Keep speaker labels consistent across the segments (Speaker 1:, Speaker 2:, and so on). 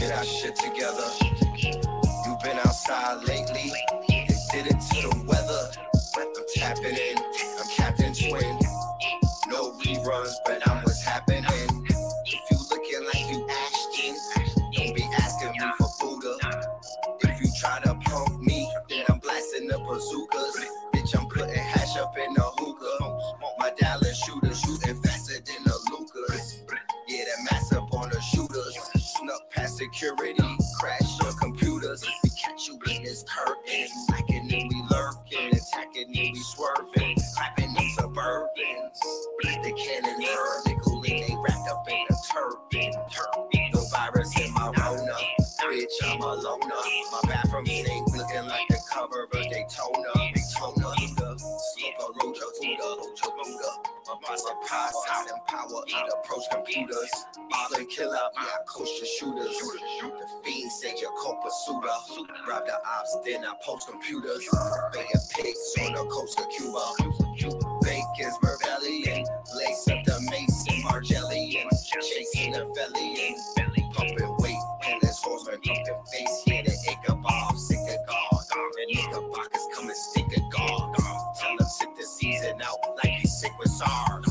Speaker 1: Get our shit together. You been outside lately? They did it to the weather. I'm tapping in. I'm Captain Twin. No reruns, but I'm what's happening. If you looking like you Ashton, don't be asking me for Buddha. If you try to punk me, then I'm blasting the bazookas. Bitch, I'm putting hash up in the hookah. My Dallas shooter shooting faster than the Lucas. Yeah, that mass up on the shooters. Snuck past security, crash your computers. We catch you in this curtain, slacking and we lurking, attacking and we swerving, clapping them Suburbans. They cannon her, nickel and they wrapped up in a turban. No virus in my Rona, bitch, I'm a loner. My bathroom sink looking like the cover of Daytona. Daytona, slope of Rojo Buddha. My boss a pie, hot and power, eat approach computers. Bother killer, yeah, I coach the shooters. The fiend said your co-pursuiter. Rob the ops, then I post computers. Banging pigs on the coast of Cuba. Bacon's rebellion, lace up the Mason Margellian. Chasing the belly and pumping weight. And this horseman pumping face. Yeah, the Ichabod, sick of God. And Knickerbockers come and stick a guard. Tell him sit the season out like he's sick with SARS.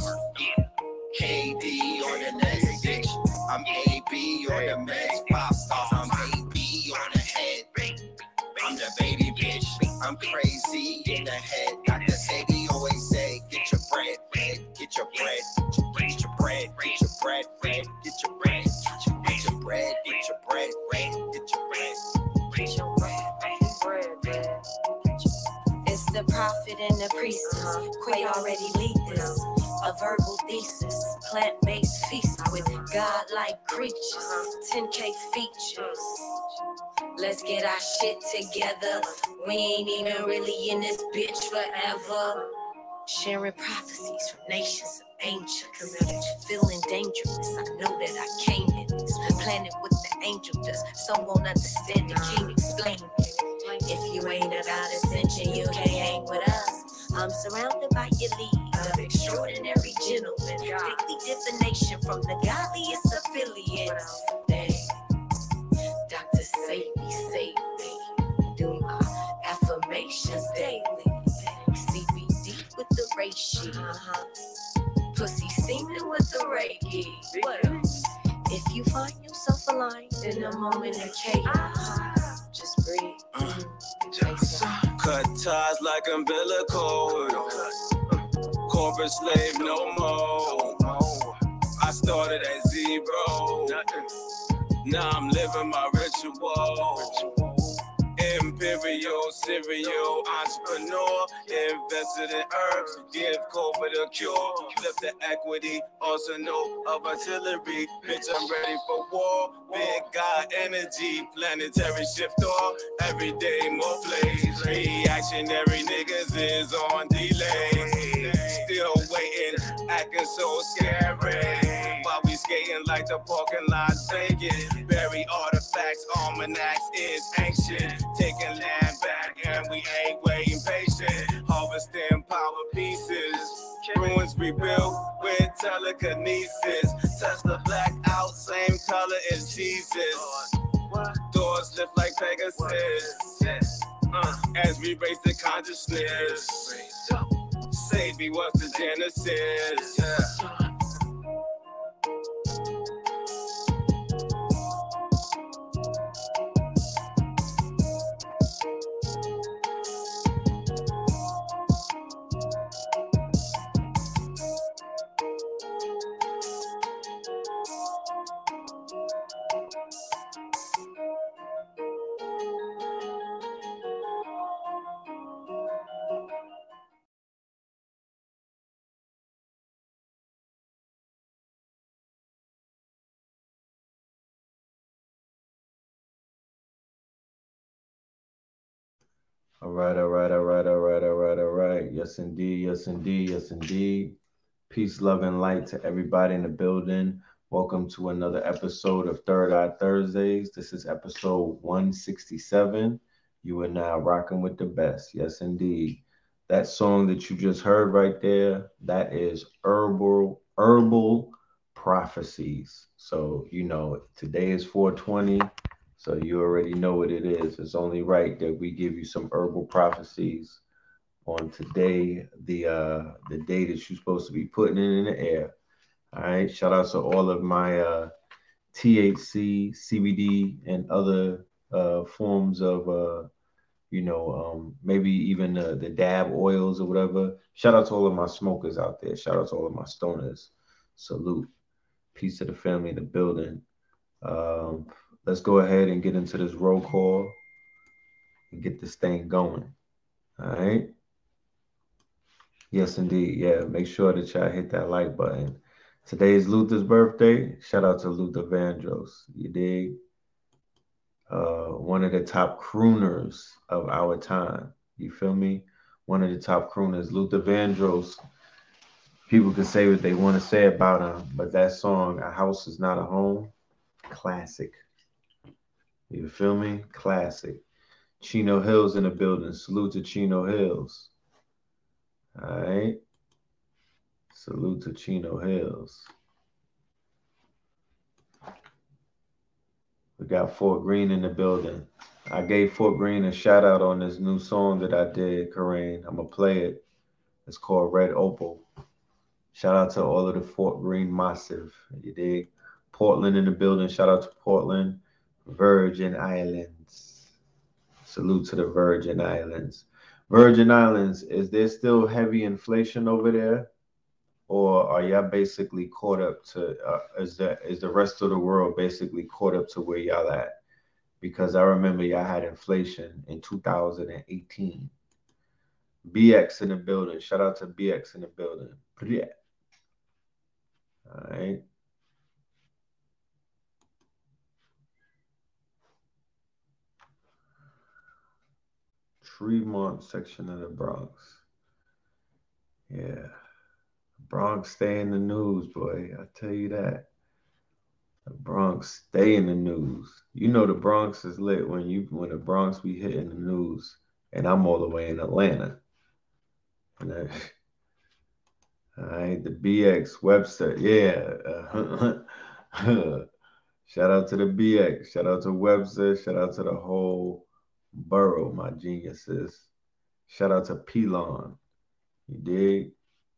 Speaker 1: KD on the next bitch. I'm AB on the meds. 5 stars, I'm AB on the head. I'm the baby bitch. I'm crazy in the head. Dr. Sadie always say, get your bread, red. Get your bread. Get your bread. Get your bread, red. Get your bread. Get your bread. Get your bread, red. Get your bread. Get your bread.
Speaker 2: It's the prophet and the priestess. Quay already lead this. A verbal thesis. Plant-based feast with godlike creatures. 10K features. Let's get our shit together. We ain't even really in this bitch forever. Sharing prophecies from nations of ancients. Feeling dangerous. I know that I came in this planet with the angel dust. Some won't understand it, can't explain it. If you ain't about ascension, you can't hang with us. I'm surrounded by elite of extraordinary gentlemen. Thickly divination from the godliest affiliates. Dr. Save me. Do my affirmations daily. CBD with the reishi. Pussy steaming with the Reiki. What else? If you find yourself aligned in a moment of chaos, just breathe.
Speaker 1: Cut ties like umbilical. Corporate slave no more. I started at 0. Now I'm living my ritual. Imperial, serial, entrepreneur. Invested in herbs, give COVID a cure. Flip the equity, arsenal of artillery. Bitch, I'm ready for war. Big God energy, planetary shifter. Every day more plays. Reactionary niggas is on delay. Still waiting, acting so scary. While we skating like the parking lot vacant. Bury artifacts, almanacs is ancient. Taking land back and we ain't waiting patient. Harvesting power pieces. Ruins rebuilt with telekinesis. Tesla black out, same color as Jesus. Doors lift like Pegasus. As we raise the consciousness. Save me, what's the genesis?
Speaker 3: All right. Yes, indeed. Peace, love, and light to everybody in the building. Welcome to another episode of Third Eye Thursdays. This is episode 167. You are now rocking with the best. Yes, indeed. That song that you just heard right there, that is Herbal Prophecies. So, today is 420. So you already know what it is. It's only right that we give you some herbal prophecies on today, the day that you're supposed to be putting it in the air. All right. Shout out to all of my THC, CBD, and other forms of maybe even the dab oils or whatever. Shout out to all of my smokers out there. Shout out to all of my stoners. Salute. Peace to the family in the building. Um, let's go ahead and get into this roll call and get this thing going. All right. Yes, indeed. Yeah. Make sure that y'all hit that like button. Today is Luther's birthday. Shout out to Luther Vandross. You dig? One of the top crooners of our time. You feel me? One of the top crooners, Luther Vandross. People can say what they want to say about him, but that song, "A House Is Not a Home," classic. You feel me? Classic. Chino Hills in the building. Salute to Chino Hills. All right. Salute to Chino Hills. We got Fort Greene in the building. I gave Fort Greene a shout out on this new song that I did, Corinne. I'm going to play it. It's called Red Opal. Shout out to all of the Fort Greene Massive. You dig? Portland in the building. Shout out to Portland. Virgin Islands. Salute to the Virgin Islands. Virgin Islands, is there still heavy inflation over there? Or are y'all basically caught up to, is the rest of the world basically caught up to where y'all at? Because I remember y'all had inflation in 2018. BX in the building. Shout out to BX in the building. Yeah. All right. Tremont section of the Bronx. Yeah. Bronx stay in the news, boy. I tell you that. The Bronx stay in the news. You know the Bronx is lit when the Bronx be hitting the news, and I'm all the way in Atlanta. And all right, the BX Webster, yeah. Shout out to the BX. Shout out to Webster. Shout out to the whole borough, my geniuses. Shout out to Pelon. You dig?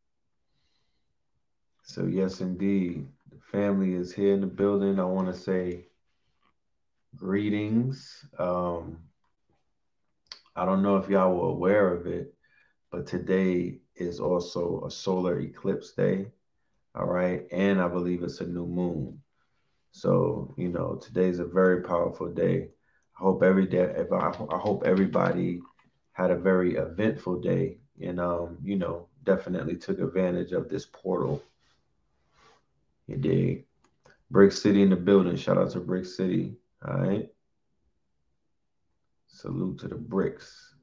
Speaker 3: So yes, indeed, the family is here in the building. I want to say greetings. I don't know if y'all were aware of it, but today is also a solar eclipse day. All right, and I believe it's a new moon. So today's a very powerful day. I hope every day. I hope everybody had a very eventful day, and definitely took advantage of this portal. You dig? Brick City in the building. Shout out to Brick City. All right. Salute to the bricks.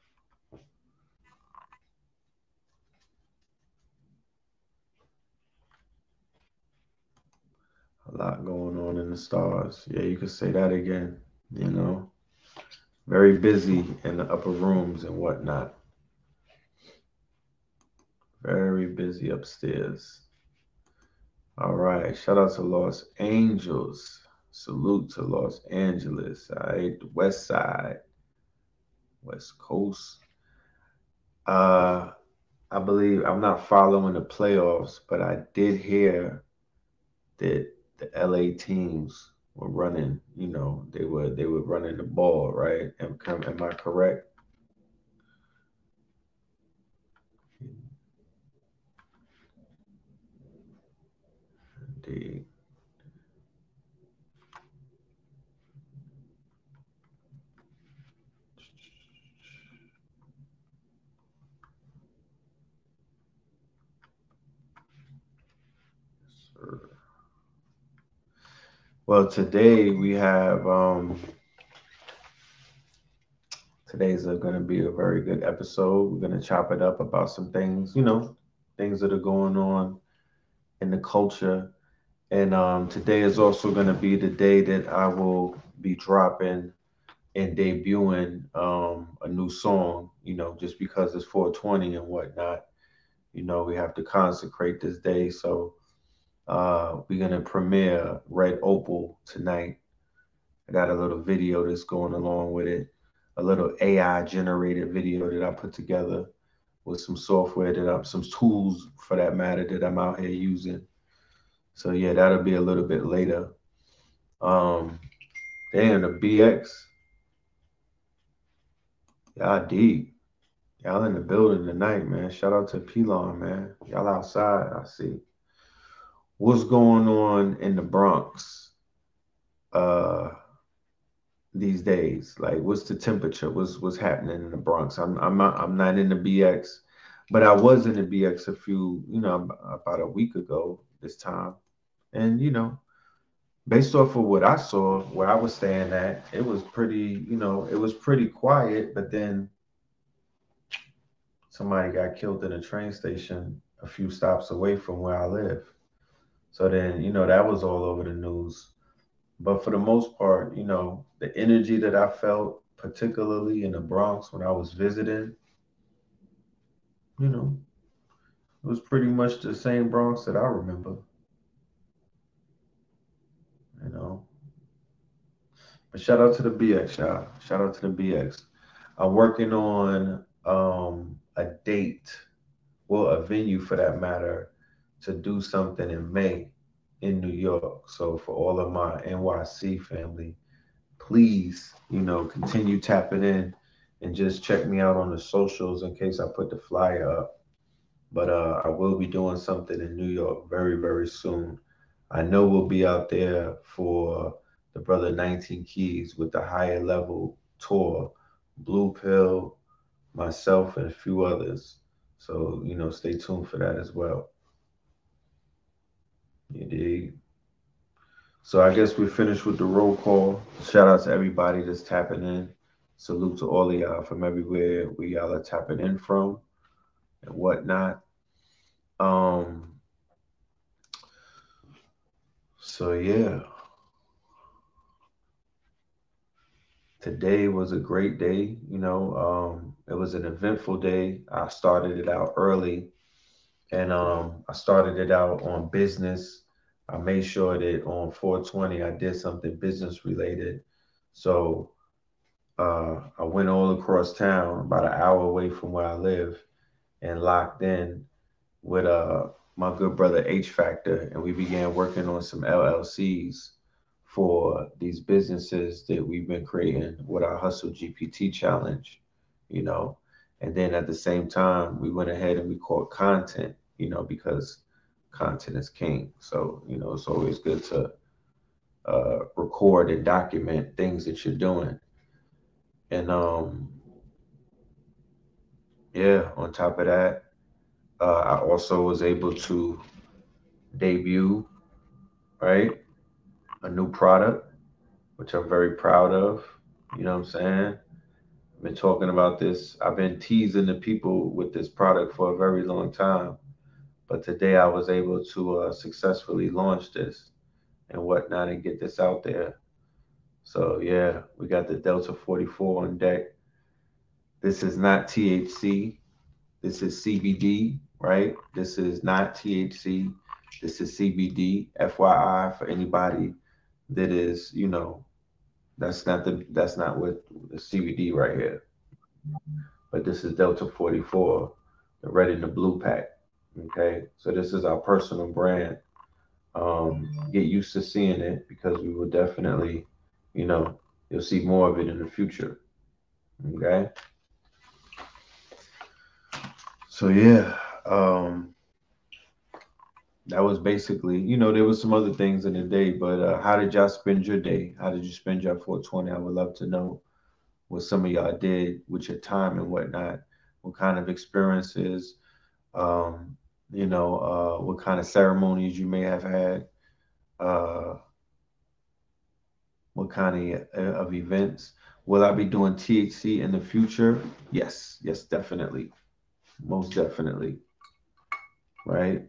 Speaker 3: A lot going on in the stars. Yeah, you could say that again. You know, very busy in the upper rooms and whatnot. Very busy upstairs. All right. Shout out to Los Angeles. Salute to Los Angeles. All right. The West Side, West Coast. Uh, I believe I'm not following the playoffs, but I did hear that the LA teams were running. They were running the ball, right? Am I correct? Indeed. Sir. Well, today we have today's going to be a very good episode. We're going to chop it up about some things, things that are going on in the culture. And today is also going to be the day that I will be dropping and debuting a new song, just because it's 420 and whatnot. We have to consecrate this day. So we're going to premiere Red Opal tonight I got a little video that's going along with it, a little AI generated video that I put together with some software some tools for that matter that I'm out here using. So yeah, that'll be a little bit later. Um, Damn, the BX, y'all deep. Y'all in the building tonight, man. Shout out to Pelon, man. Y'all outside, I see. What's going on in the Bronx uh these days? Like what's the temperature? What's happening in the Bronx? I'm not in the BX, but I was in the BX a few, about a week ago this time. And based off of what I saw, where I was staying at, it was pretty, it was pretty quiet, but then somebody got killed in a train station a few stops away from where I live. So then, that was all over the news. But for the most part, the energy that I felt, particularly in the Bronx when I was visiting, you know, it was pretty much the same Bronx that I remember, you know. But shout out to the BX, y'all. Shout out to the BX. I'm working on a date, well, a venue for that matter, to do something in May in New York. So for all of my NYC family, please, continue tapping in and just check me out on the socials in case I put the flyer up. But I will be doing something in New York very, very soon. I know we'll be out there for the Brother 19 Keys with the higher level tour, Blue Pill, myself, and a few others. So, stay tuned for that as well. You dig? So I guess we finished with the roll call. Shout out to everybody that's tapping in. Salute to all of y'all from everywhere where y'all are tapping in from and whatnot. Um, so yeah, today was a great day. It was an eventful day. I started it out early, and I started it out on business. I made sure that on 420 I did something business related. So I went all across town, about an hour away from where I live, and locked in with my good brother H Factor, and we began working on some LLCs for these businesses that we've been creating with our Hustle GPT challenge, you know. And then at the same time, we went ahead and we caught content, because content is king. So, it's always good to record and document things that you're doing. And yeah, on top of that, I also was able to debut, right, a new product, which I'm very proud of. You know what I'm saying? I've been talking about this. I've been teasing the people with this product for a very long time. But today I was able to successfully launch this and whatnot and get this out there. So yeah, we got the Delta 44 on deck. This is not THC. This is CBD, right? This is not THC. This is CBD. FYI for anybody that is, that's not what the CBD right here. But this is Delta 44, the red and the blue pack. Okay, so this is our personal brand. Get used to seeing it because we will definitely, you know, you'll see more of it in the future. Okay, so yeah, that was basically, there was some other things in the day, but how did y'all spend your day? How did you spend your 420? I would love to know what some of y'all did with your time and whatnot. What kind of experiences, um, what kind of ceremonies you may have had, uh, what kind of events. Will I be doing THC in the future? Yes, yes, definitely, most definitely, right?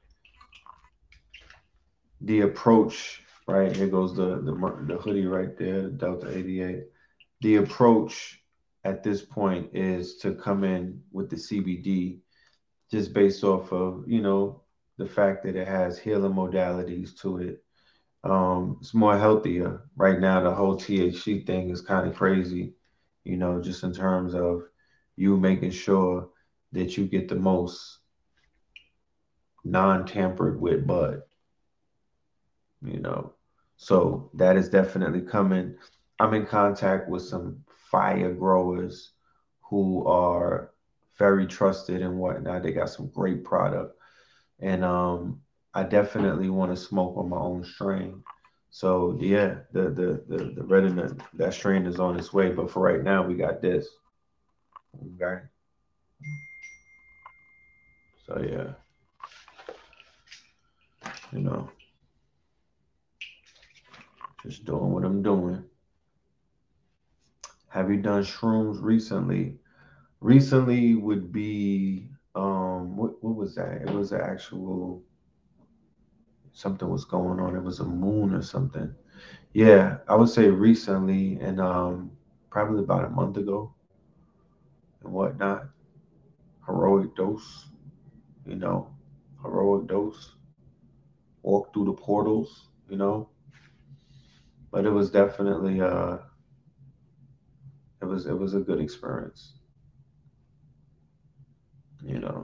Speaker 3: The approach, right? Here goes the hoodie right there, the Delta 88. The approach at this point is to come in with the CBD just based off of, the fact that it has healing modalities to it. It's more healthier. Right now, the whole THC thing is kind of crazy, just in terms of you making sure that you get the most non-tampered with bud, you know. So that is definitely coming. I'm in contact with some fire growers who are very trusted and whatnot. They got some great product. And I definitely want to smoke on my own strain. So yeah, the red and that strain is on its way. But for right now, we got this. Okay. So yeah, you know, just doing what I'm doing. Have you done shrooms recently? Recently would be what was that? It was an actual something was going on. It was a moon or something. Yeah, I would say recently and probably about a month ago and whatnot. Heroic dose, you know, heroic dose. Walk through the portals. But it was definitely it was a good experience, you know.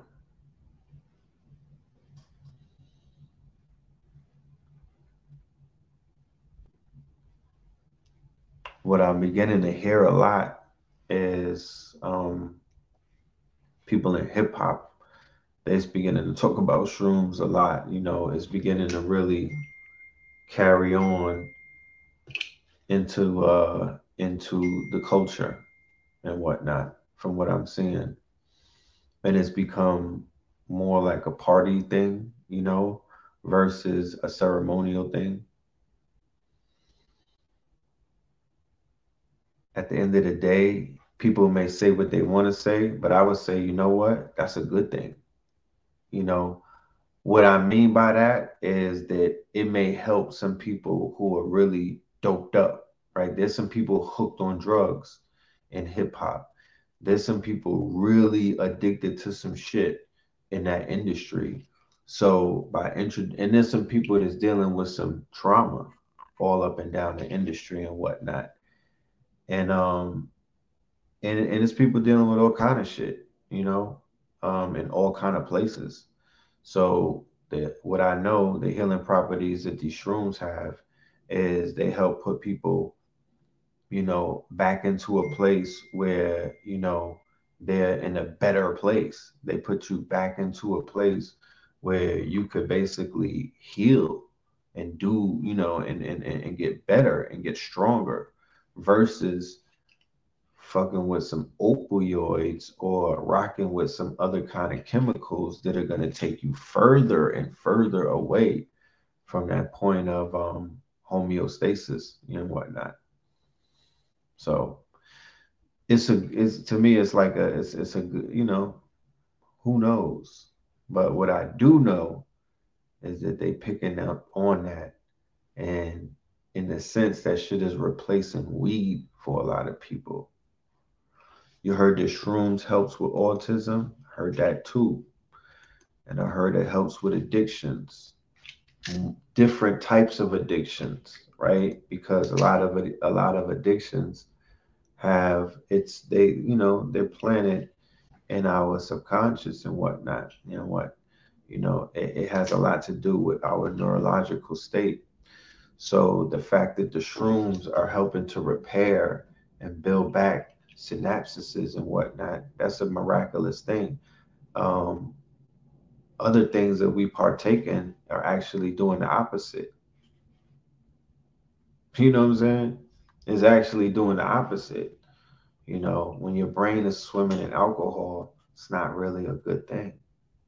Speaker 3: What I'm beginning to hear a lot is people in hip hop. They're beginning to talk about shrooms a lot. It's beginning to really carry on into the culture and whatnot. From what I'm seeing, and it's become more like a party thing, versus a ceremonial thing. At the end of the day, people may say what they want to say, but I would say, you know what? That's a good thing. You know, what I mean by that is that it may help some people who are really doped up, right? There's some people hooked on drugs in hip hop. There's some people really addicted to some shit in that industry. So and there's some people that's dealing with some trauma all up and down the industry and whatnot. And and it's people dealing with all kind of shit, in all kind of places. So what I know, the healing properties that these shrooms have is they help put people, back into a place where, they're in a better place. They put you back into a place where you could basically heal and and get better and get stronger versus fucking with some opioids or rocking with some other kind of chemicals that are going to take you further and further away from that point of homeostasis and whatnot. So it's to me it's like it's a good, who knows. But what I do know is that they picking up on that, and in the sense that shit is replacing weed for a lot of people. You heard that shrooms helps with autism. Heard that too. And I heard it helps with addictions, different types of addictions, right? Because a lot of addictions have they're planted in our subconscious and whatnot. It has a lot to do with our neurological state. So the fact that the shrooms are helping to repair and build back synapses and whatnot, that's a miraculous thing. Um, Other things that we partake in are actually doing the opposite. You know what I'm saying? It's actually doing the opposite. When your brain is swimming in alcohol, it's not really a good thing.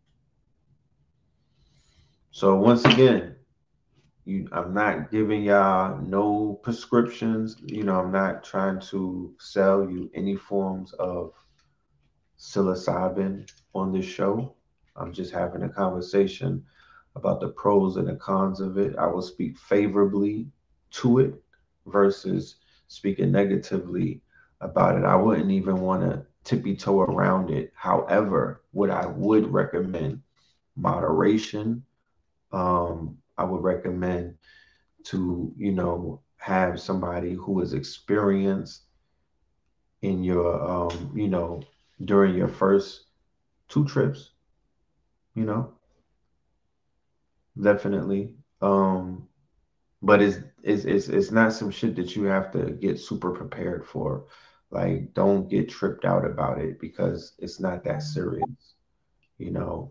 Speaker 3: So once again, I'm not giving y'all no prescriptions. I'm not trying to sell you any forms of psilocybin on this show. I'm just having a conversation about the pros and the cons of it. I will speak favorably to it versus speaking negatively about it. I wouldn't even want to tippy toe around it. However, what I would recommend moderation. I would recommend to, have somebody who is experienced in your, during your first two trips, you know, definitely. Um, but it's not some shit that you have to get super prepared for. Like, don't get tripped out about it because it's not that serious, you know.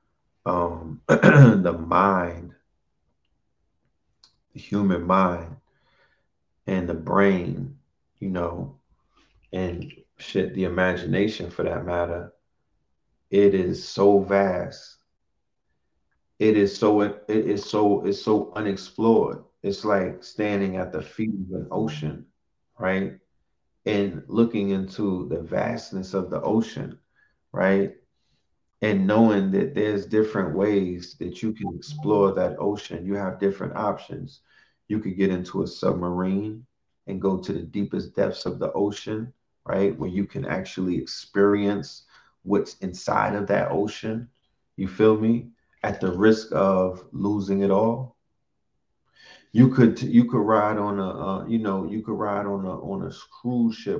Speaker 3: The mind, the human mind, and the brain, you know, and shit, the imagination for that matter, it is so vast. It's so unexplored. It's like standing at the feet of an ocean, right? And looking into the vastness of the ocean, right? And knowing that there's different ways that you can explore that ocean. You have different options. You could get into a submarine and go to the deepest depths of the ocean, right? Where you can actually experience what's inside of that ocean. You feel me? At the risk of losing it all. You could ride on a you could ride on a cruise ship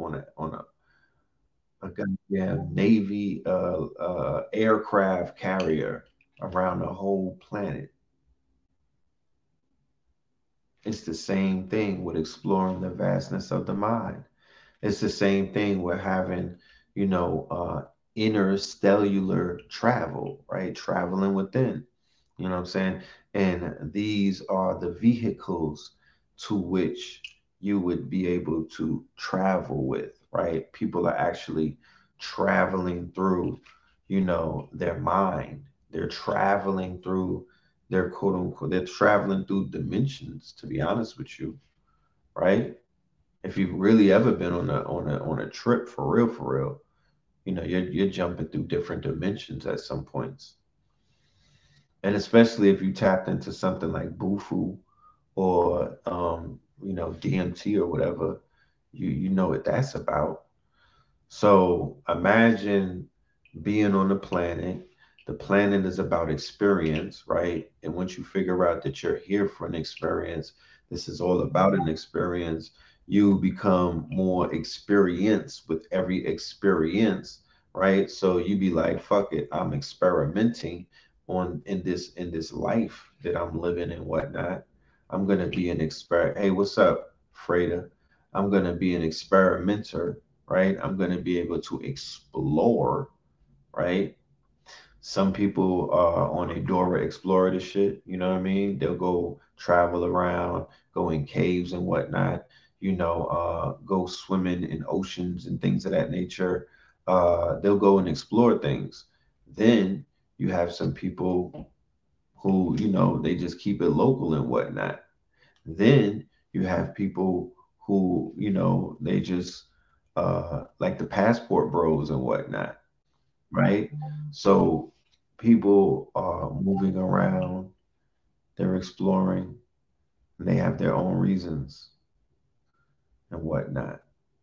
Speaker 3: on a goddamn Navy aircraft carrier around the whole planet. It's the same thing with exploring the vastness of the mind. It's the same thing with having, you know, interstellar travel, right? Traveling within, you know what I'm saying? And these are the vehicles to which you would be able to travel with, right? People are actually traveling through, their mind. They're traveling through their quote unquote, they're traveling through dimensions, to be honest with you, right? If you've really ever been on a trip for real, you're jumping through different dimensions at some points. And especially if you tapped into something like Bufu or DMT or whatever, you know what that's about. So imagine being on the planet. The planet is about experience, right? And once you figure out that you're here for an experience, this is all about an experience, you become more experienced with every experience, right? So you be like, fuck it, I'm experimenting on in this life that I'm living and whatnot. I'm gonna be an expert. Hey, what's up, Freda? I'm gonna be an experimenter, right? I'm going to be able to explore, right? Some people are on a Dora Explorer shit, you know what I mean? They'll go travel around, go in caves and whatnot, go swimming in oceans and things of that nature. They'll go and explore things. Then you have some people who, they just keep it local and whatnot. Then you have people who, they just like the passport bros and whatnot, right? So people are moving around, they're exploring, and they have their own reasons and whatnot.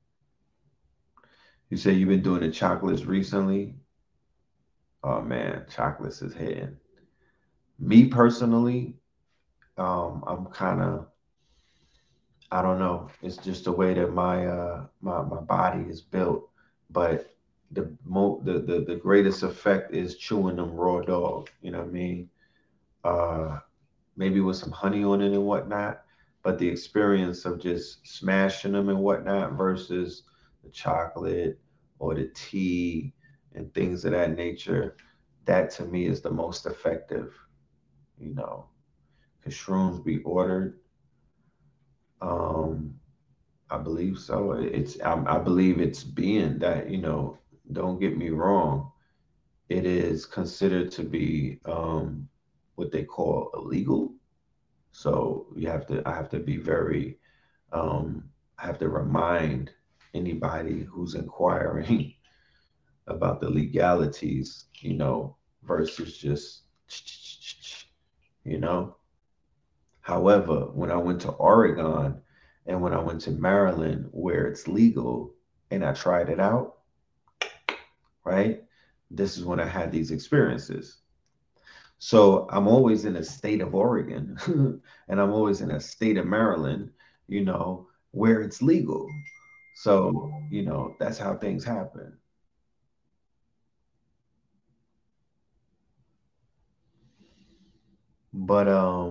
Speaker 3: You say you've been doing the chocolates recently. Oh man, chocolates is hitting. Me personally, I'm kind of, I don't know. It's just the way that my body is built. But the greatest effect is chewing them raw dog. You know what I mean? Uh, Maybe with some honey on it and whatnot. But the experience of just smashing them and whatnot versus the chocolate or the tea and things of that nature, that to me is the most effective. You know, because shrooms be ordered. Um, I believe so. I believe it's being that, don't get me wrong, it is considered to be what they call illegal. So I have to be very, I have to remind anybody who's inquiring about the legalities, versus just, you know. However, when I went to Oregon and when I went to Maryland, where it's legal, and I tried it out, right? This is when I had these experiences. So I'm always in a state of Oregon and I'm always in a state of Maryland, where it's legal. So, that's how things happen. But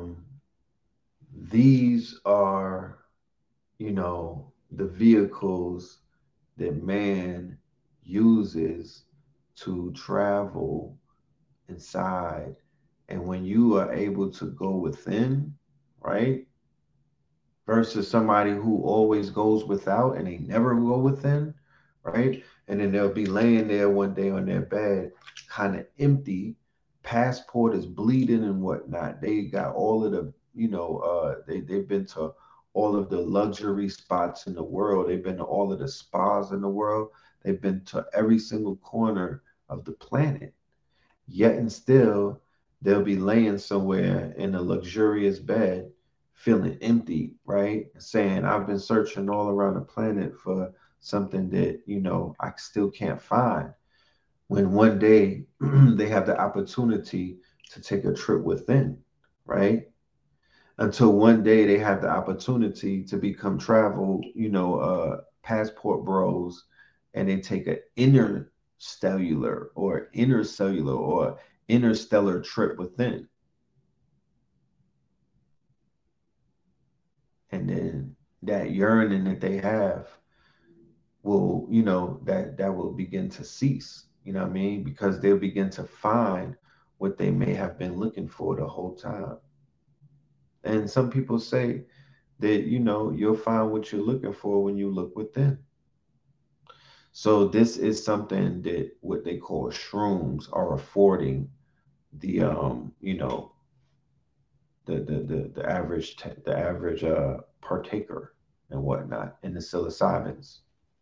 Speaker 3: these are, the vehicles that man uses to travel inside. And when you are able to go within, right? Versus somebody who always goes without and they never go within, right? And then they'll be laying there one day on their bed, kind of empty, passport is bleeding and whatnot. They got all of the, they've been to all of the luxury spots in the world. They've been to all of the spas in the world. They've been to every single corner of the planet. Yet and still, they'll be laying somewhere in a luxurious bed, feeling empty, right? Saying, I've been searching all around the planet for something that, I still can't find. When one day they have the opportunity to take a trip within, right? Until one day they have the opportunity to become travel, passport bros, and they take an intercellular or interstellar trip within, and then that yearning that they have will, that will begin to cease. You know what I mean? Because they'll begin to find what they may have been looking for the whole time. And some people say that, you'll find what you're looking for when you look within. So this is something that what they call shrooms are affording the the average partaker and whatnot in the psilocybins.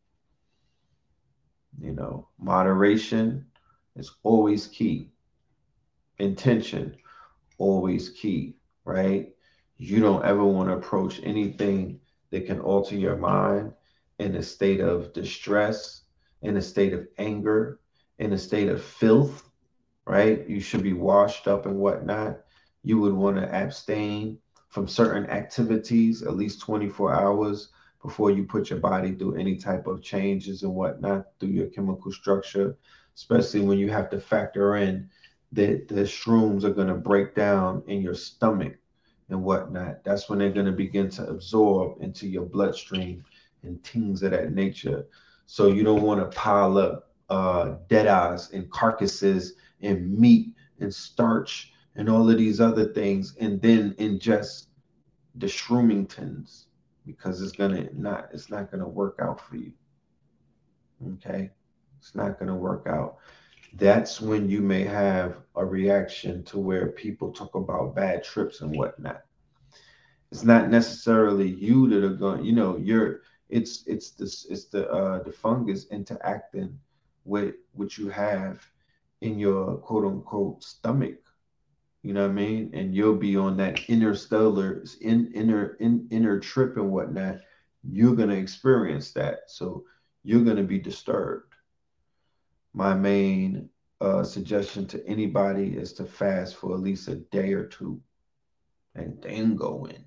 Speaker 3: Moderation is always key. Intention always key, right? You don't ever want to approach anything that can alter your mind in a state of distress, in a state of anger, in a state of filth, right? You should be washed up and whatnot. You would want to abstain from certain activities at least 24 hours before you put your body through any type of changes and whatnot through your chemical structure, especially when you have to factor in that the shrooms are going to break down in your stomach and whatnot. That's when they're going to begin to absorb into your bloodstream and things of that nature. So you don't want to pile up dead eyes and carcasses and meat and starch and all of these other things and then ingest the shroomingtons because it's not gonna work out for you. Okay. It's not gonna work out. That's when you may have a reaction to where people talk about bad trips and whatnot. It's not necessarily you that are going, you're it's the fungus interacting with what you have in your quote unquote stomach. You know what I mean? And you'll be on that interstellar inner trip and whatnot. You're gonna experience that. So you're gonna be disturbed. My main suggestion to anybody is to fast for at least a day or two and then go in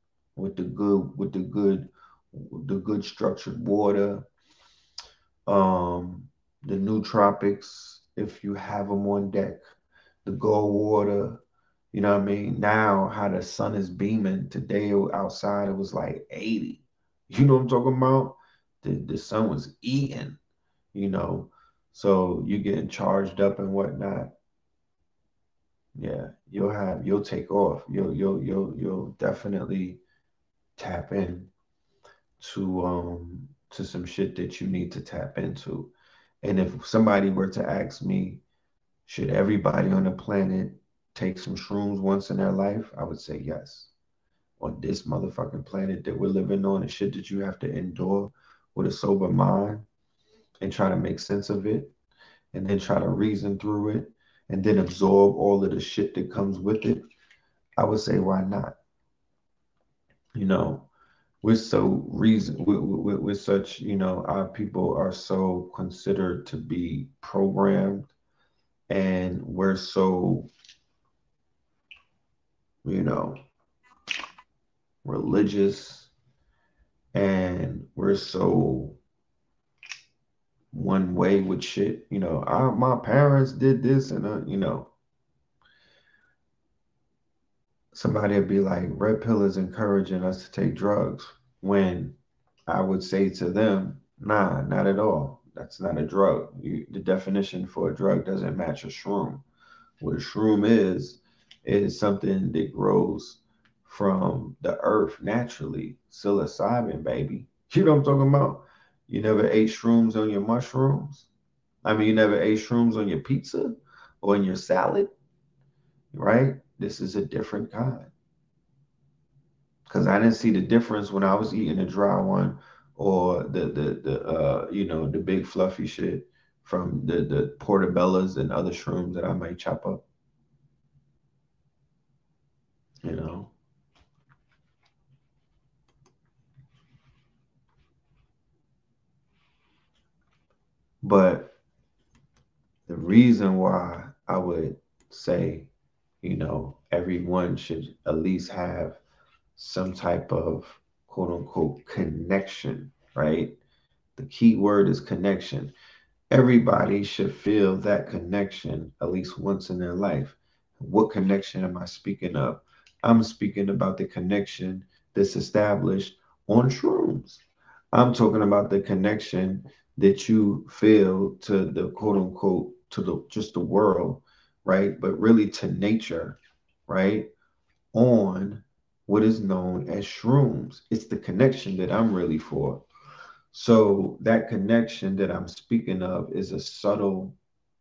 Speaker 3: with the good structured water, um, the nootropics if you have them on deck, the gold water. You know what I mean? Now, how the sun is beaming today outside, it was like 80. You know what I'm talking about? The sun was eating, you know. So you getting charged up and whatnot. Yeah, you'll take off. You'll definitely tap in to some shit that you need to tap into. And if somebody were to ask me, should everybody on the planet take some shrooms once in their life? I would say yes. On this motherfucking planet that we're living on, and shit that you have to endure with a sober mind and try to make sense of it, and then try to reason through it, and then absorb all of the shit that comes with it, I would say why not? You know, we're such, our people are so considered to be programmed, and we're so you know, religious, and we're so one way with shit. My parents did this, and somebody would be like, Red Pill is encouraging us to take drugs. When I would say to them, nah, not at all. That's not a drug. The definition for a drug doesn't match a shroom. What a shroom is something that grows from the earth naturally. Psilocybin, baby. You know what I'm talking about? You never ate shrooms on your mushrooms? I mean, you never ate shrooms on your pizza or in your salad, right? This is a different kind. Because I didn't see the difference when I was eating the dry one or the big fluffy shit from the portobellas and other shrooms that I might chop up, you know. But the reason why I would say, everyone should at least have some type of quote unquote connection, right? The key word is connection. Everybody should feel that connection at least once in their life. What connection am I speaking of? I'm speaking about the connection that's established on shrooms. I'm talking about the connection that you feel to the quote unquote to the just the world, right? But really to nature, right? On what is known as shrooms. It's the connection that I'm really for. So that connection that I'm speaking of is a subtle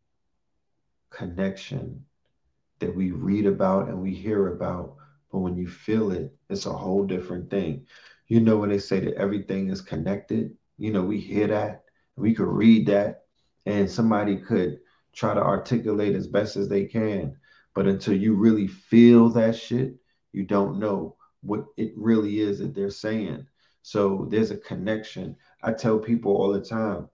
Speaker 3: connection that we read about and we hear about, but when you feel it, it's a whole different thing. When they say that everything is connected, we hear that, we could read that, and somebody could try to articulate as best as they can. But until you really feel that shit, you don't know what it really is that they're saying. So there's a connection. I tell people all the time,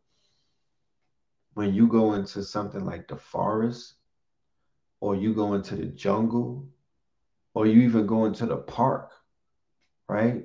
Speaker 3: when you go into something like the forest, or you go into the jungle, or you even go into the park, right?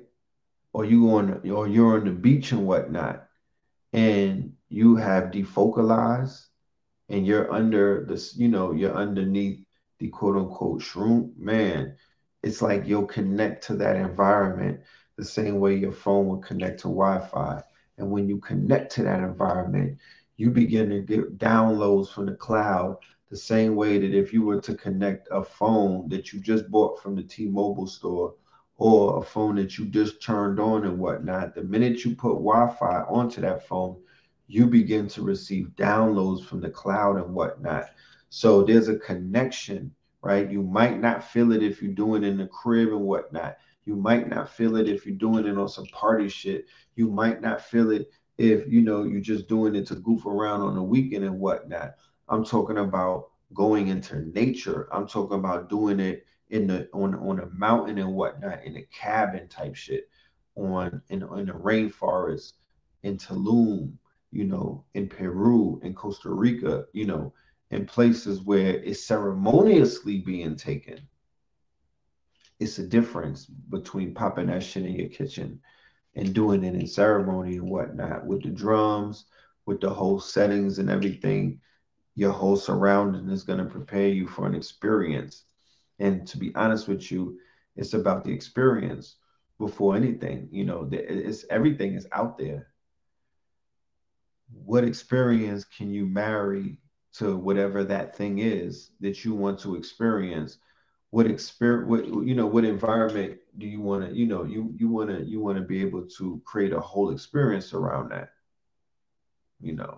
Speaker 3: Or you're on the beach and whatnot, and you have defocalized, and you're under this, you're underneath the quote unquote shroom, man. It's like you'll connect to that environment the same way your phone will connect to Wi-Fi. And when you connect to that environment, you begin to get downloads from the cloud the same way that if you were to connect a phone that you just bought from the T-Mobile store or a phone that you just turned on and whatnot, the minute you put Wi-Fi onto that phone, you begin to receive downloads from the cloud and whatnot. So there's a connection, right? You might not feel it if you're doing it in the crib and whatnot. You might not feel it if you're doing it on some party shit. You might not feel it if you're just doing it to goof around on the weekend and whatnot. I'm talking about going into nature. I'm talking about doing it on a mountain and whatnot, in a cabin type shit, in the rainforest, in Tulum, in Peru, in Costa Rica, in places where it's ceremoniously being taken. It's a difference between popping that shit in your kitchen and doing it in ceremony and whatnot, with the drums, with the whole settings and everything. Your whole surrounding is going to prepare you for an experience. And to be honest with you, it's about the experience before anything. It's everything is out there. What experience can you marry to whatever that thing is that you want to experience? What environment do you want to, you want to be able to create a whole experience around that, you know.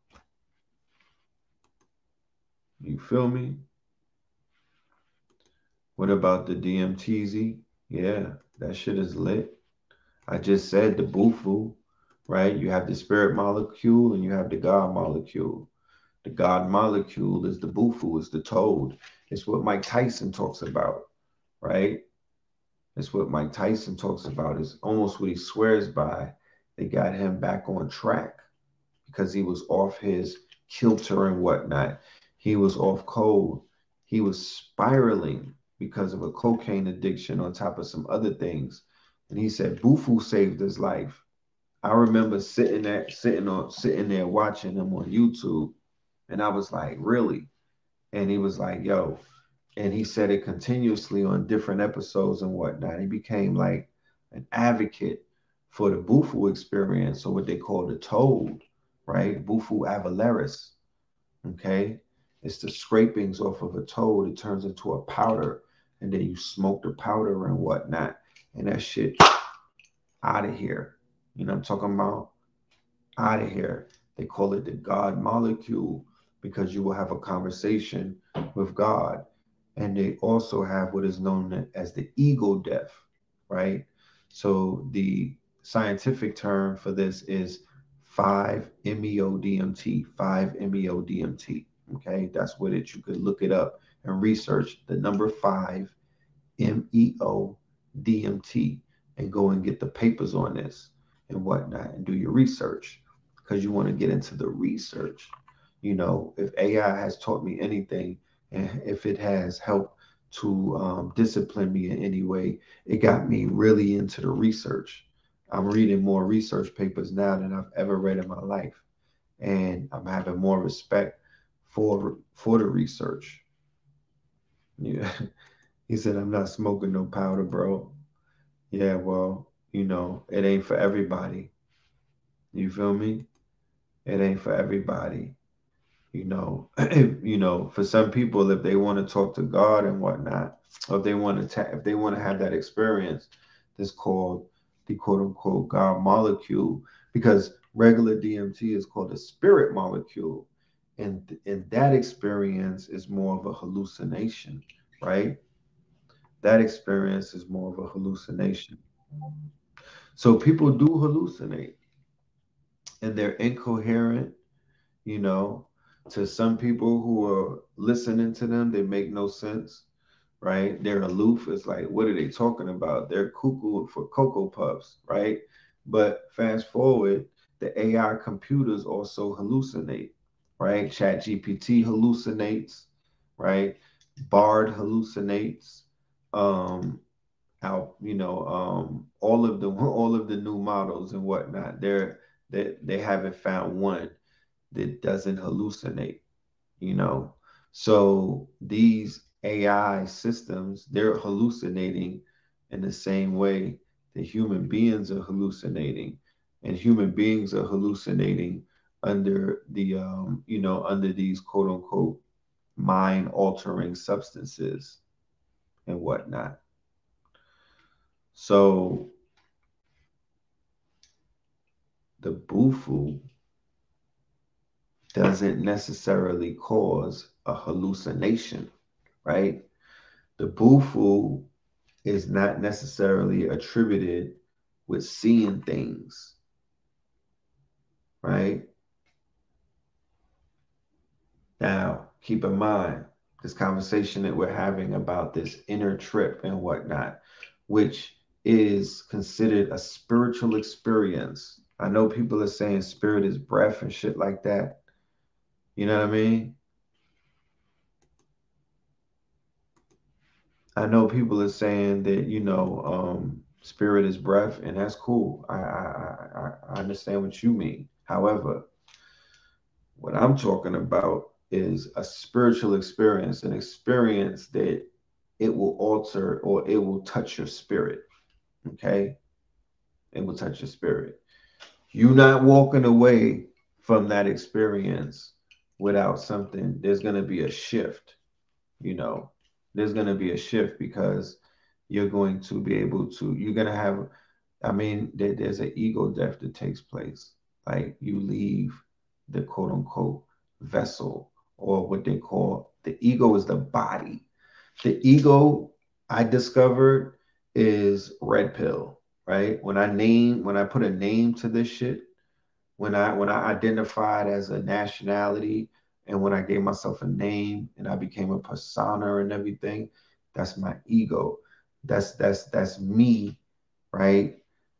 Speaker 3: You feel me? What about the DMTZ? Yeah, that shit is lit. I just said the Bufu, right? You have the spirit molecule and you have the God molecule. The God molecule is the Bufu, is the toad. It's what Mike Tyson talks about, right? It's what Mike Tyson talks about. It's almost what he swears by. They got him back on track because he was off his kilter and whatnot. He was off code. He was spiraling. because of a cocaine addiction on top of some other things. And he said Bufu saved his life. I remember sitting there watching him on YouTube, and I was like, really? And he was like, yo, and he said it continuously on different episodes and whatnot. He became like an advocate for the Bufu experience, or what they call the toad, right? Bufu avalaris. Okay. It's the scrapings off of a toad. It turns into a powder, and then you smoke the powder and whatnot. And that shit out of here. You know what I'm talking about? Out of here. They call it the God molecule, because you will have a conversation with God. And they also have what is known as the ego death, right? So the scientific term for this is 5-MeO-DMT, 5-MeO-DMT. Okay, that's what it. You could look it up and research the number 5-MeO-DMT and go and get the papers on this and whatnot and do your research, because you want to get into the research. You know, if AI has taught me anything, and if it has helped to discipline me in any way, it got me really into the research. I'm reading more research papers now than I've ever read in my life, and I'm having more respect for the research. Yeah, he said I'm not smoking no powder, bro. Yeah, well, it ain't for everybody. You feel me? It ain't for everybody. For some people, if they want to talk to God and whatnot, or if they want to have that experience, that's called the quote unquote God molecule, because regular DMT is called a spirit molecule, and that experience is more of a hallucination, right? That experience is more of a hallucination. So people do hallucinate, and they're incoherent, you know. To some people who are listening to them, they make no sense, right? They're aloof. It's like, what are they talking about? They're cuckoo for Cocoa Puffs, right? But fast forward, the AI computers also hallucinate, right? Chat GPT hallucinates, right? Bard hallucinates. Um, all of the new models and whatnot. They haven't found one that doesn't hallucinate, you know. So these AI systems, they're hallucinating in the same way that human beings are hallucinating, and human beings are hallucinating under under these quote unquote mind altering substances and whatnot. So the bufu doesn't necessarily cause a hallucination, right? The bufu is not necessarily attributed with seeing things, right? Now, keep in mind this conversation that we're having about this inner trip and whatnot, which is considered a spiritual experience. I know people are saying spirit is breath and shit like that. You know what I mean? I know people are saying that, spirit is breath, and that's cool. I understand what you mean. However, what I'm talking about is a spiritual experience, an experience that it will alter, or it will touch your spirit. Okay? It will touch your spirit. You not walking away from that experience without something. There's going to be a shift, you know. There's going to be a shift, because you're going to be able to, you're going to have, there's an ego death that takes place. Like, you leave the quote unquote vessel, or what they call the ego is the body. The ego, I discovered, is red pill, right? When I put a name to this shit, when I identified as a nationality, and when I gave myself a name and I became a persona and everything, that's my ego. That's me, right?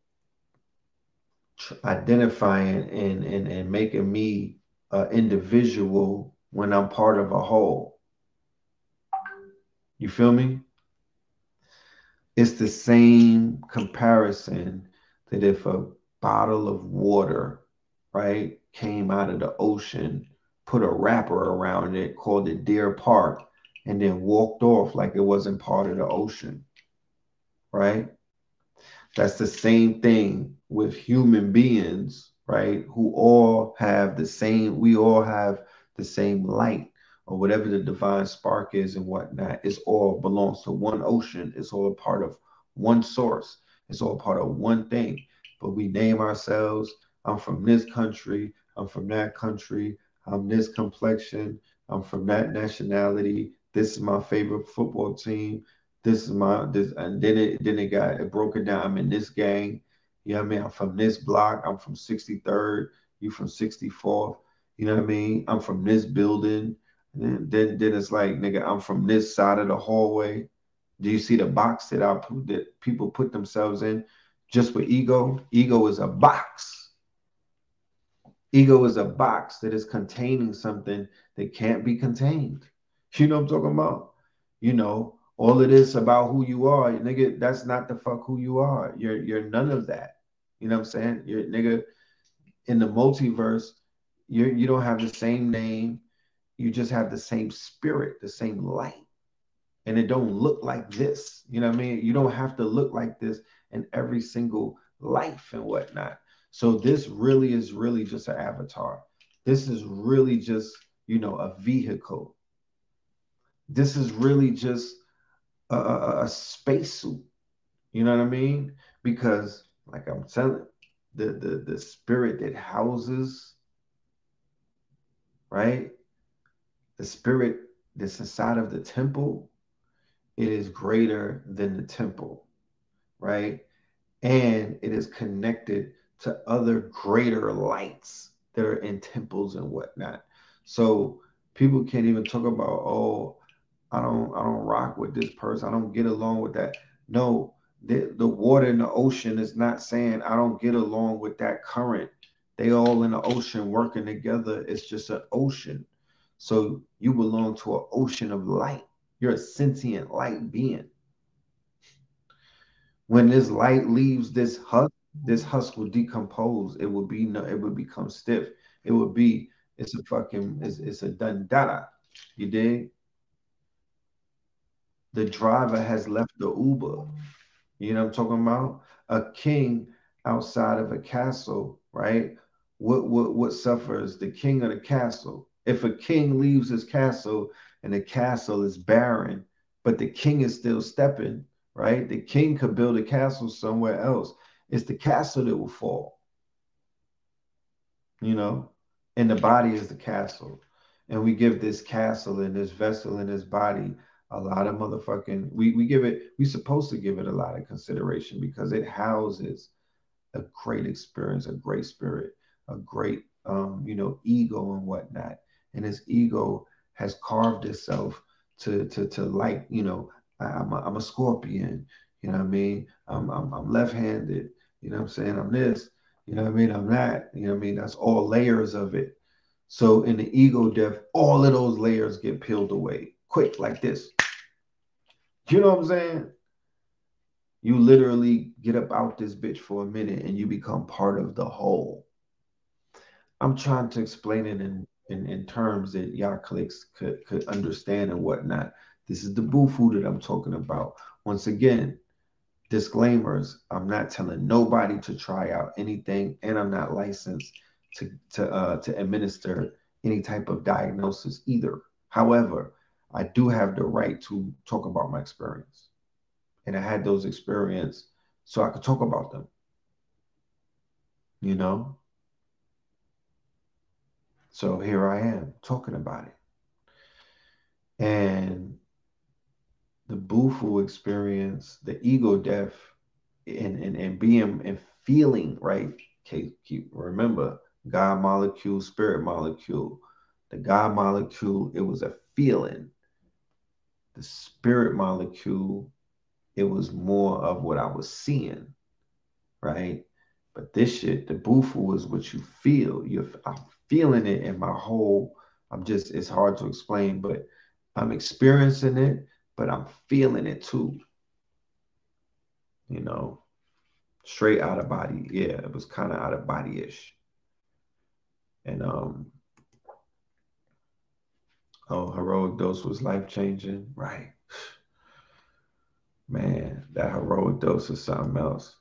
Speaker 3: Identifying and making me an individual when I'm part of a whole. You feel me? It's the same comparison that if a bottle of water, right, came out of the ocean, put a wrapper around it, called it Deer Park, and then walked off like it wasn't part of the ocean, right? That's the same thing with human beings, right? Who all have the same, we all have the same light or whatever the divine spark is and whatnot. It's all belongs to one ocean. It's all a part of one source. It's all part of one thing. But we name ourselves, I'm from this country, I'm from that country, I'm this complexion, I'm from that nationality. This is my favorite football team. This is my this, and then it got it broken down. I'm in this gang. You know what I mean? I'm from this block. I'm from 63rd. You from 64th. You know what I mean? I'm from this building. And then it's like, nigga, I'm from this side of the hallway. Do you see the box that I put that people put themselves in just for ego? Ego is a box. Ego is a box that is containing something that can't be contained. You know what I'm talking about? All of this about who you are, nigga, that's not the fuck who you are. You're none of that. You know what I'm saying? You're nigga in the multiverse, you don't have the same name, you just have the same spirit, the same light. And it don't look like this. You know what I mean? You don't have to look like this in every single life and whatnot. So this really just an avatar. This is really just, a vehicle. This is really just a spacesuit. You know what I mean? Because, like I'm telling, the spirit that houses, right? The spirit that's inside of the temple, it is greater than the temple, right? And it is connected to other greater lights that are in temples and whatnot. So people can't even talk about, oh, I don't rock with this person. I don't get along with that. No, the water in the ocean is not saying I don't get along with that current. They all in the ocean working together. It's just an ocean. So you belong to an ocean of light. You're a sentient light being. When this light leaves this husk will decompose. It will be no, it would become stiff. It would be it's a dundada. You dig? The driver has left the Uber. You know what I'm talking about? A king outside of a castle, right? What suffers? The king of the castle. If a king leaves his castle and the castle is barren, but the king is still stepping, right? The king could build a castle somewhere else. It's the castle that will fall, you know, and the body is the castle. And we give this castle and this vessel and this body a lot of motherfucking we supposed to give it a lot of consideration because it houses a great experience, a great spirit, a great ego and whatnot. And this ego has carved itself to like, I'm a scorpion, you know what I mean? I'm left-handed, you know what I'm saying? I'm this, you know what I mean? I'm that, you know what I mean? That's all layers of it. So in the ego death, all of those layers get peeled away quick like this. You know what I'm saying? You literally get up out this bitch for a minute and you become part of the whole. I'm trying to explain it in terms that y'all clicks could understand and whatnot. This is the bufu that I'm talking about. Once again, disclaimers. I'm not telling nobody to try out anything, and I'm not licensed to administer any type of diagnosis either. However, I do have the right to talk about my experience, and I had those experiences so I could talk about them. You know, so here I am talking about it, and the bufu experience, the ego death, and being and feeling right. Keep remember God molecule, spirit molecule. The God molecule, it was a feeling. The spirit molecule, it was more of what I was seeing, right? But this shit, the bufu is what you feel. I'm feeling it in my whole. It's hard to explain, but I'm experiencing it, but I'm feeling it too. you know, straight out of body. Yeah, it was kind of out of body-ish. And oh, heroic dose was life changing. Right. Man, that heroic dose is something else.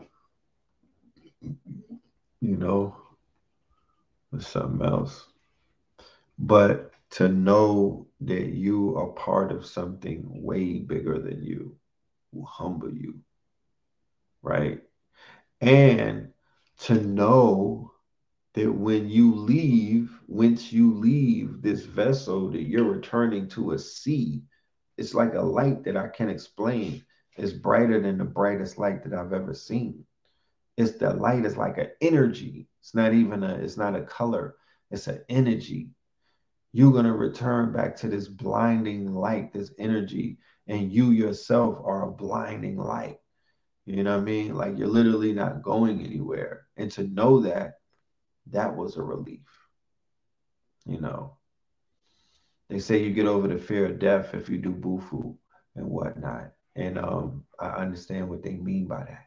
Speaker 3: You know, it's something else. But to know that you are part of something way bigger than you will humble you, right? And to know that when you leave, once you leave this vessel, that you're returning to a sea. It's like a light that I can't explain. It's brighter than the brightest light that I've ever seen. It's the light is like an energy. It's not a color. It's an energy. You're going to return back to this blinding light, this energy, and you yourself are a blinding light. You know what I mean? Like you're literally not going anywhere. And to know that, that was a relief. You know, they say you get over the fear of death if you do bufu and whatnot. And I understand what they mean by that.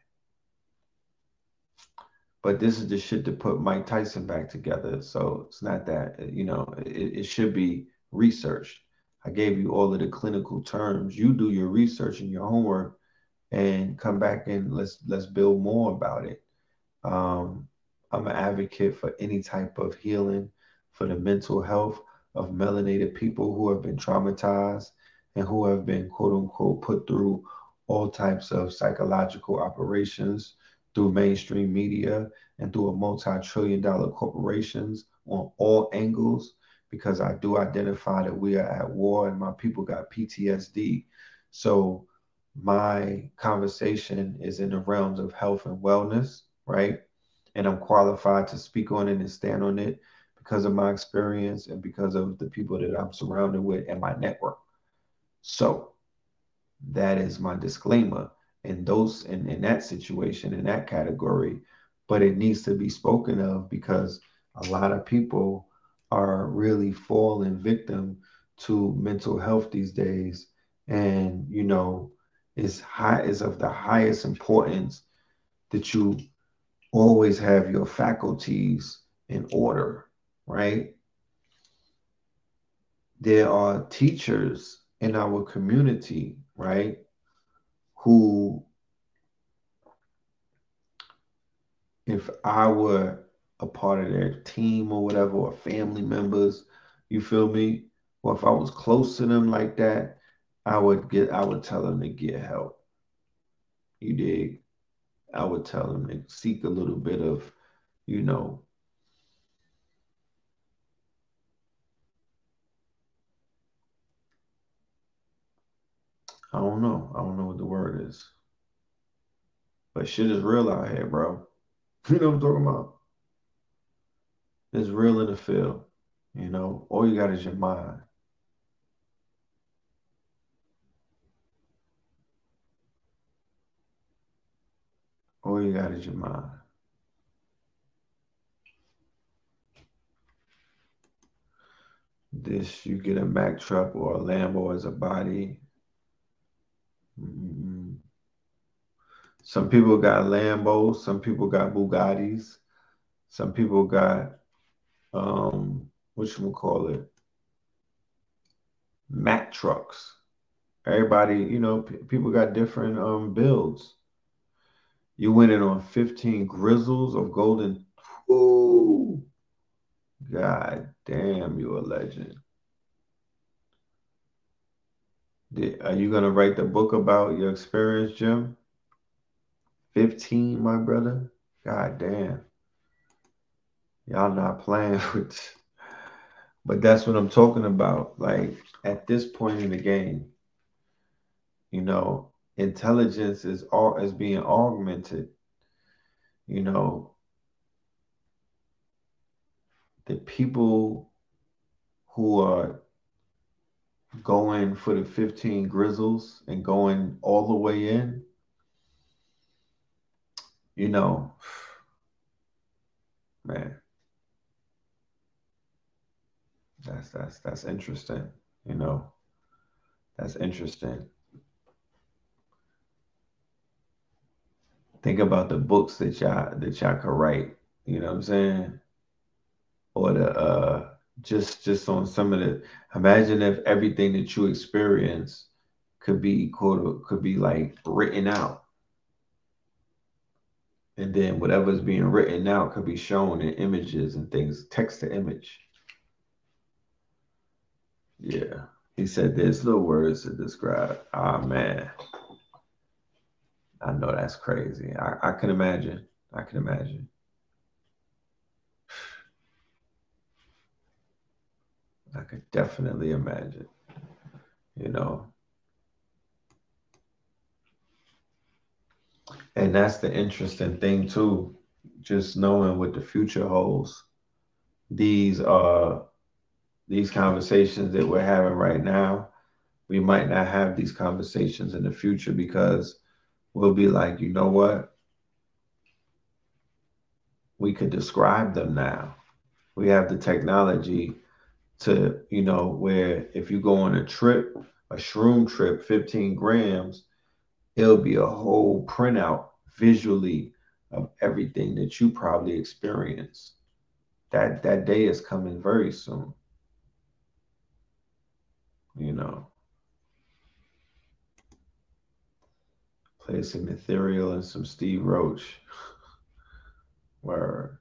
Speaker 3: But this is the shit to put Mike Tyson back together. So it's not that, it should be researched. I gave you all of the clinical terms. You do your research and your homework and come back and let's build more about it. Um, I'm an advocate for any type of healing for the mental health of melanated people who have been traumatized and who have been quote unquote put through all types of psychological operations through mainstream media and through a multi-trillion dollar corporations on all angles because I do identify that we are at war and my people got PTSD. So my conversation is in the realms of health and wellness, right? And I'm qualified to speak on it and stand on it because of my experience and because of the people that I'm surrounded with and my network. So that is my disclaimer in that situation, in that category. But it needs to be spoken of because a lot of people are really falling victim to mental health these days. And it's of the highest importance that you always have your faculties in order, right? There are teachers in our community, right, who, if I were a part of their team or whatever, or family members, you feel me? Or if I was close to them like that, I would tell them to get help. You dig? I would tell them to seek a little bit of, you know, I don't know. I don't know what the word is. But shit is real out here, bro. You know what I'm talking about? It's real in the field. All you got is your mind. All you got is your mind. This, you get a Mack truck or a Lambo as a body. Mm. Some people got Lambos. Some people got Bugattis. Some people got what you call it, Mack trucks. Everybody, people got different builds. You went in on 15 Grizzles of Golden. Ooh, God damn, you a legend. Are you gonna write the book about your experience, Jim? 15, my brother. God damn, y'all not playing with. But that's what I'm talking about. Like at this point in the game, intelligence is being augmented. You know, the people who are going for the 15 Grizzles and going all the way in, you know, man, that's interesting. You know, that's interesting. Think about the books that y'all could write. You know what I'm saying? Or the just on some of the. Imagine if everything that you experience could be like written out, and then whatever's being written out could be shown in images and things, text to image. Yeah. He said there's no words to describe. Ah, man. I know that's crazy. I can imagine. I can imagine. I could definitely imagine. You know, and that's the interesting thing too. Just knowing what the future holds. These are these conversations that we're having right now. We might not have these conversations in the future because we'll be like, you know what? We could describe them now. We have the technology to, where if you go on a trip, a shroom trip, 15 grams, it'll be a whole printout visually of everything that you probably experienced. That day is coming very soon, you know. Play some Ethereal and some Steve Roach. Where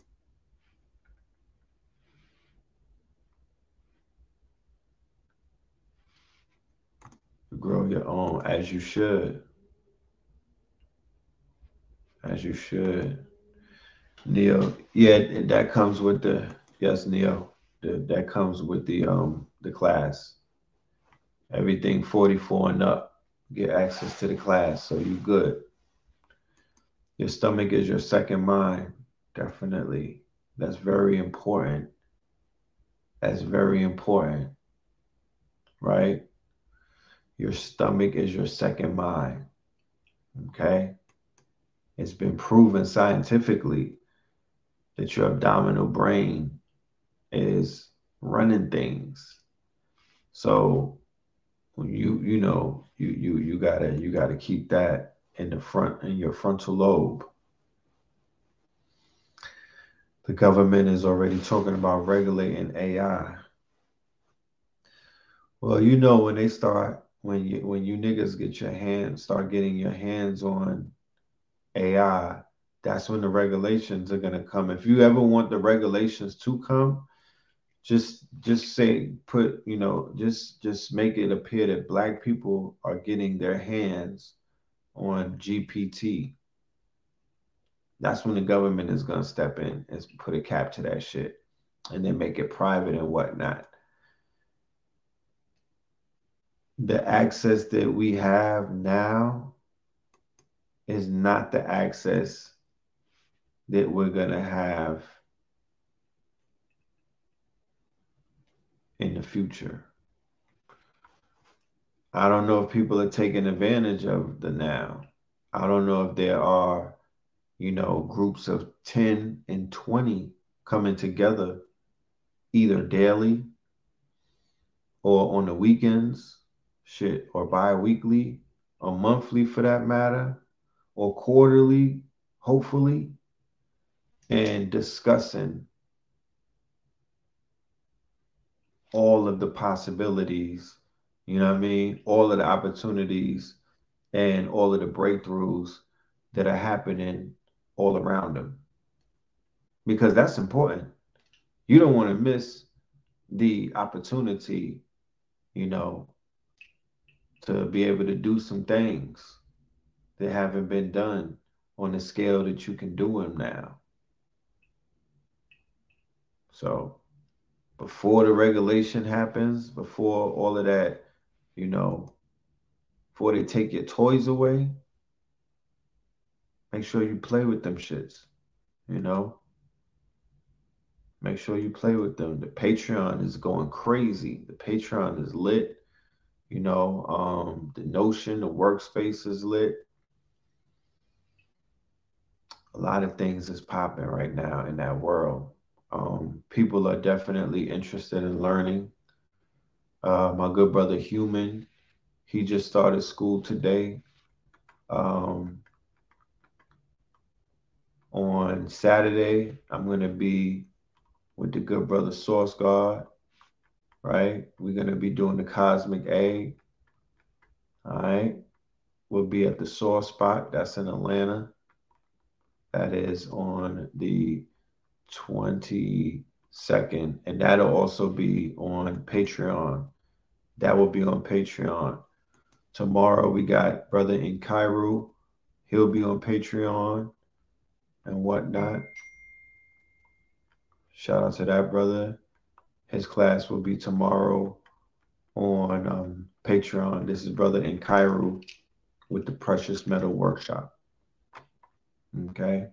Speaker 3: you grow your own as you should. As you should. Neil, yeah, that comes with the yes, Neil. That comes with the class. Everything 44 and up. Get access to the class. So you good. Your stomach is your second mind. Definitely. That's very important. That's very important, right? Your stomach is your second mind. Okay? It's been proven scientifically that your abdominal brain is running things. So when you gotta keep that in the front in your frontal lobe. The government is already talking about regulating AI. Well, when they start when you niggas get your hands start getting your hands on AI, that's when the regulations are gonna come. If you ever want the regulations to come, just say put just make it appear that black people are getting their hands on GPT. That's when the government is gonna step in and put a cap to that shit, and then make it private and whatnot. The access that we have now is not the access that we're gonna have in the future. I don't know if people are taking advantage of the now. I don't know if there are, groups of 10 and 20 coming together either daily or on the weekends, shit, or bi-weekly or monthly for that matter, or quarterly, hopefully, and discussing all of the possibilities, you know what I mean? All of the opportunities and all of the breakthroughs that are happening all around them. Because that's important. You don't want to miss the opportunity, you know, to be able to do some things that haven't been done on the scale that you can do them now. So before the regulation happens, before all of that, you know, before they take your toys away, make sure you play with them shits, you know? Make sure you play with them. The Patreon is going crazy. The Patreon is lit. The Notion, the workspace is lit. A lot of things is popping right now in that world. People are definitely interested in learning. My good brother Human, he just started school today. Um, On Saturday, I'm going to be with the good brother Source God, right? We're going to be doing the Cosmic A, all right? We'll be at the Source Spot. That's in Atlanta. That is on the 22nd. And that'll also be on Patreon. That will be on Patreon. Tomorrow, we got Brother in Cairo. He'll be on Patreon and whatnot. Shout out to that brother. His class will be tomorrow on Patreon. This is Brother in Cairo with the Precious Metal Workshop. Okay.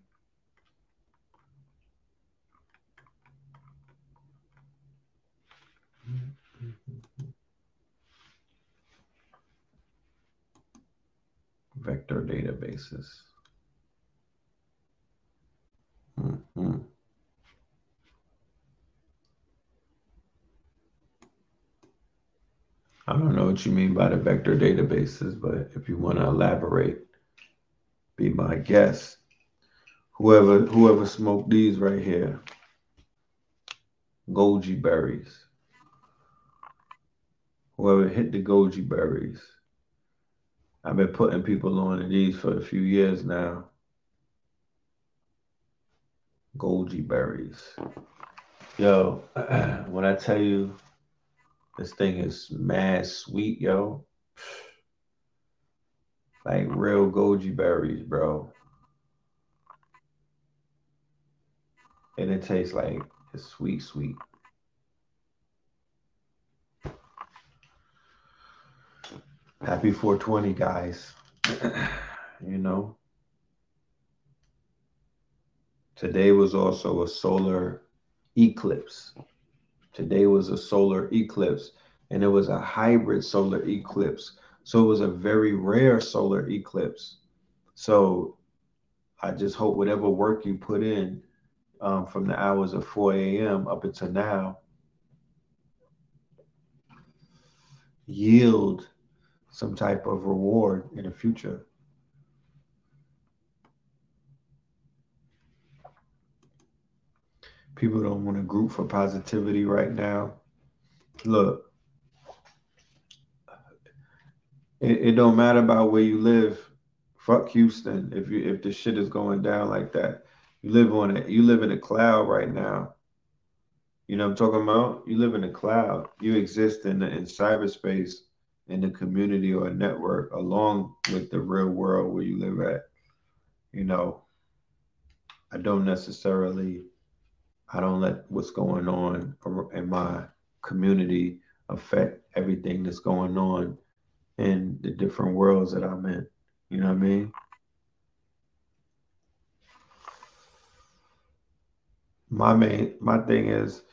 Speaker 3: Vector databases. Mm-hmm. I don't know what you mean by the vector databases, but if you want to elaborate, be my guest. Whoever smoked these right here, goji berries. Whoever hit the goji berries. I've been putting people on these for a few years now. Goji berries. Yo, when I tell you this thing is mad sweet, yo. Like real goji berries, bro. And it tastes like it's sweet, sweet. Happy 420, guys. You know, today was also a solar eclipse. Today was a solar eclipse, and it was a hybrid solar eclipse. So it was a very rare solar eclipse. So I just hope whatever work you put in from the hours of 4 a.m. up until now yield some type of reward in the future. People don't want to group for positivity right now. Look, it don't matter about where you live. Fuck Houston. If the shit is going down like that, you live in a cloud right now. You know what I'm talking about? You live in a cloud. You exist in cyberspace, in the community or a network, along with the real world where you live at. You know, I don't let what's going on in my community affect everything that's going on in the different worlds that I'm in. You know what I mean? My thing is,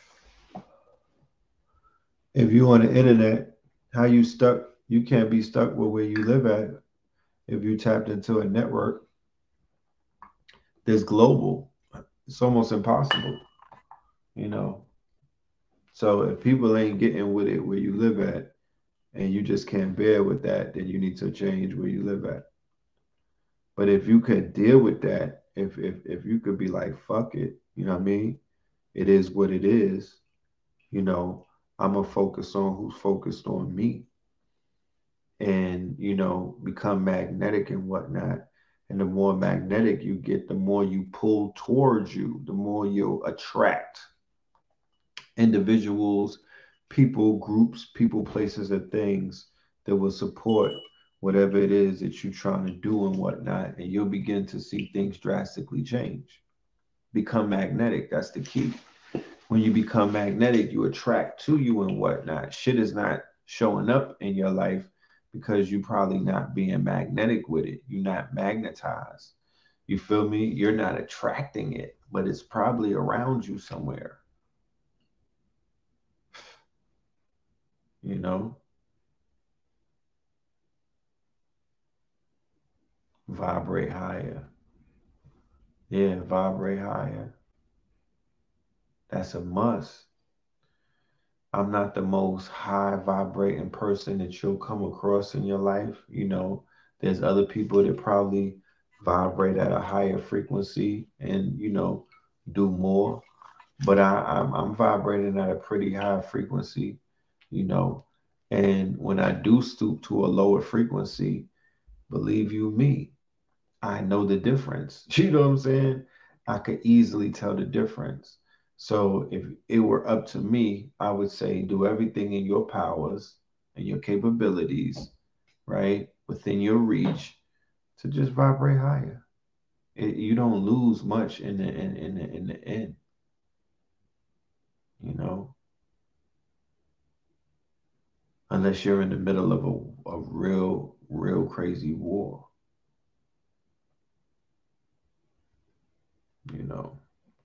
Speaker 3: if you on the internet, how you stuck? You can't be stuck with where you live at. If you tapped into a network that's global, it's almost impossible. You know. So if people ain't getting with it where you live at, and you just can't bear with that, then you need to change where you live at. But if you could deal with that, if you could be like, fuck it, you know what I mean? It is what it is, you know, I'm gonna focus on who's focused on me and, you know, become magnetic and whatnot. And the more magnetic you get, the more you pull towards you, the more you'll attract individuals, people, groups, people, places, and things that will support whatever it is that you're trying to do and whatnot. And you'll begin to see things drastically change. Become magnetic. That's the key. When you become magnetic, you attract to you and whatnot. Shit is not showing up in your life because you're probably not being magnetic with it. You're not magnetized. You feel me? You're not attracting it, but it's probably around you somewhere. You know? Vibrate higher. Yeah, vibrate higher. That's a must. I'm not the most high vibrating person that you'll come across in your life. You know, there's other people that probably vibrate at a higher frequency and, do more. But I'm vibrating at a pretty high frequency, you know. And when I do stoop to a lower frequency, believe you me, I know the difference. You know what I'm saying? I could easily tell the difference. So if it were up to me, I would say do everything in your powers and your capabilities, right, within your reach to just vibrate higher. You don't lose much in the end, you know, unless you're in the middle of a real crazy war, you know.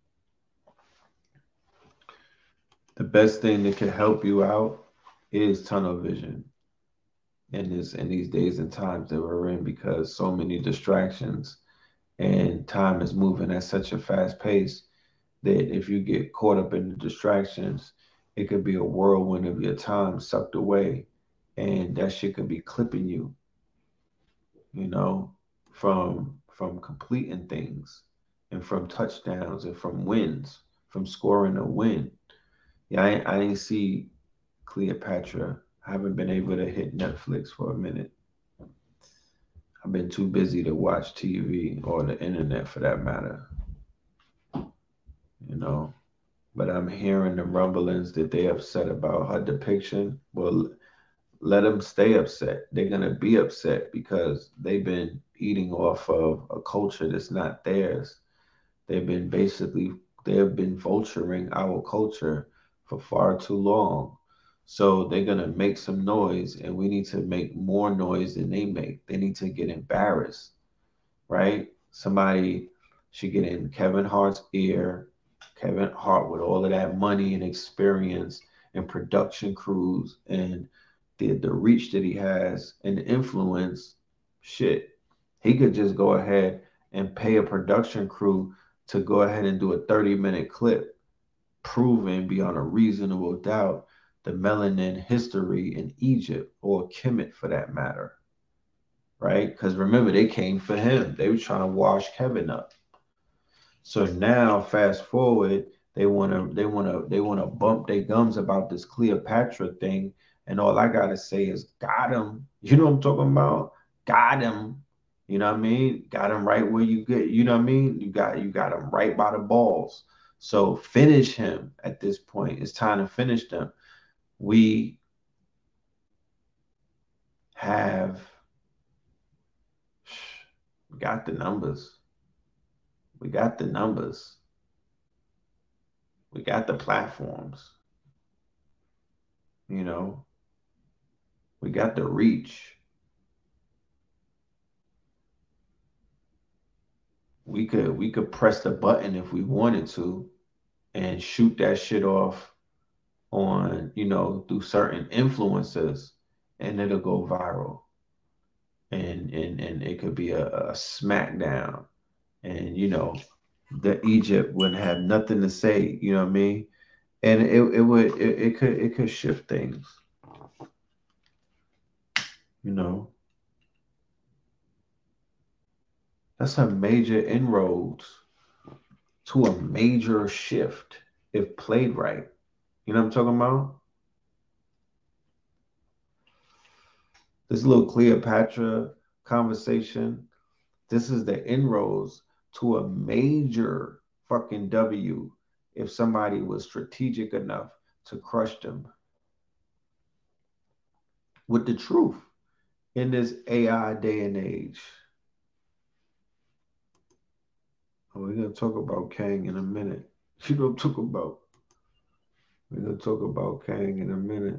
Speaker 3: The best thing that can help you out is tunnel vision in these days and times that we're in, because so many distractions and time is moving at such a fast pace that if you get caught up in the distractions, it could be a whirlwind of your time sucked away, and that shit could be clipping you, you know, from completing things and from touchdowns and from wins, from scoring a win. Yeah, I didn't see Cleopatra. I haven't been able to hit Netflix for a minute. I've been too busy to watch TV or the internet for that matter, you know. But I'm hearing the rumblings that they upset about her depiction. Well, let them stay upset. They're gonna be upset because they've been eating off of a culture that's not theirs. They've been basically they've been vulturing our culture for far too long. So they're gonna make some noise, and we need to make more noise than they make. They need to get embarrassed, right? Somebody should get in Kevin Hart's ear. Kevin Hart, with all of that money and experience and production crews and the reach that he has and the influence, shit, he could just go ahead and pay a production crew to go ahead and do a 30-minute clip proving beyond a reasonable doubt the melanin history in Egypt, or Kemet for that matter, right? Because remember, they came for him. They were trying to wash Kevin up. So now, fast forward, they wanna bump their gums about this Cleopatra thing, and all I gotta say is, got him. You know what I'm talking about? Got him. You know what I mean? Got him right where you get. You know what I mean? You got him right by the balls. So finish him at this point. It's time to finish them. We have we got the numbers. We got the numbers. We got the platforms. You know, we got the reach. We could press the button if we wanted to and shoot that shit off on, through certain influencers, and it'll go viral. And it could be a smackdown. And the Egypt wouldn't have nothing to say, you know what I mean? And it could shift things, you know. That's a major inroads to a major shift if played right. You know what I'm talking about? This little Cleopatra conversation, this is the inroads to a major fucking W if somebody was strategic enough to crush them with the truth in this AI day and age. We're gonna talk about Kang in a minute. You gonna talk about We're gonna talk about Kang in a minute.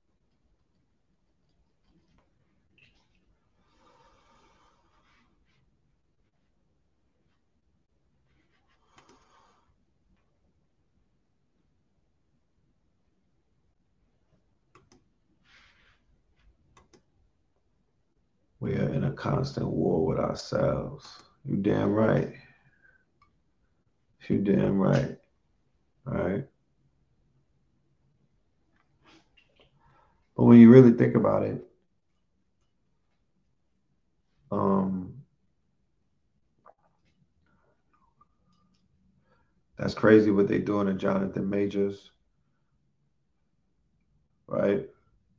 Speaker 3: We are in a constant war with ourselves. You damn right. You damn right. All right. But when you really think about it, um, That's crazy what they doing to Jonathan Majors, right?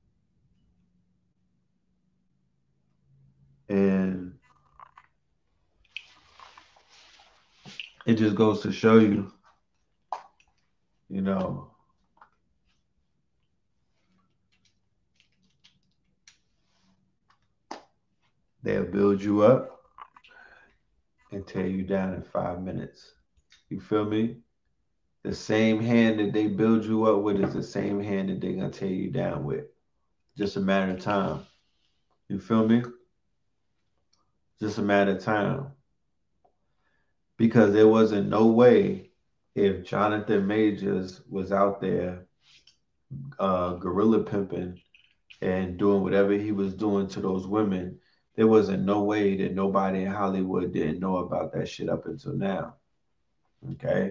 Speaker 3: And it just goes to show you, you know, they'll build you up and tear you down in 5 minutes. You feel me? The same hand that they build you up with is the same hand that they're gonna tear you down with. Just a matter of time. You feel me? Just a matter of time. Because there wasn't no way if Jonathan Majors was out there gorilla pimping and doing whatever he was doing to those women, there wasn't no way that nobody in Hollywood didn't know about that shit up until now. Okay?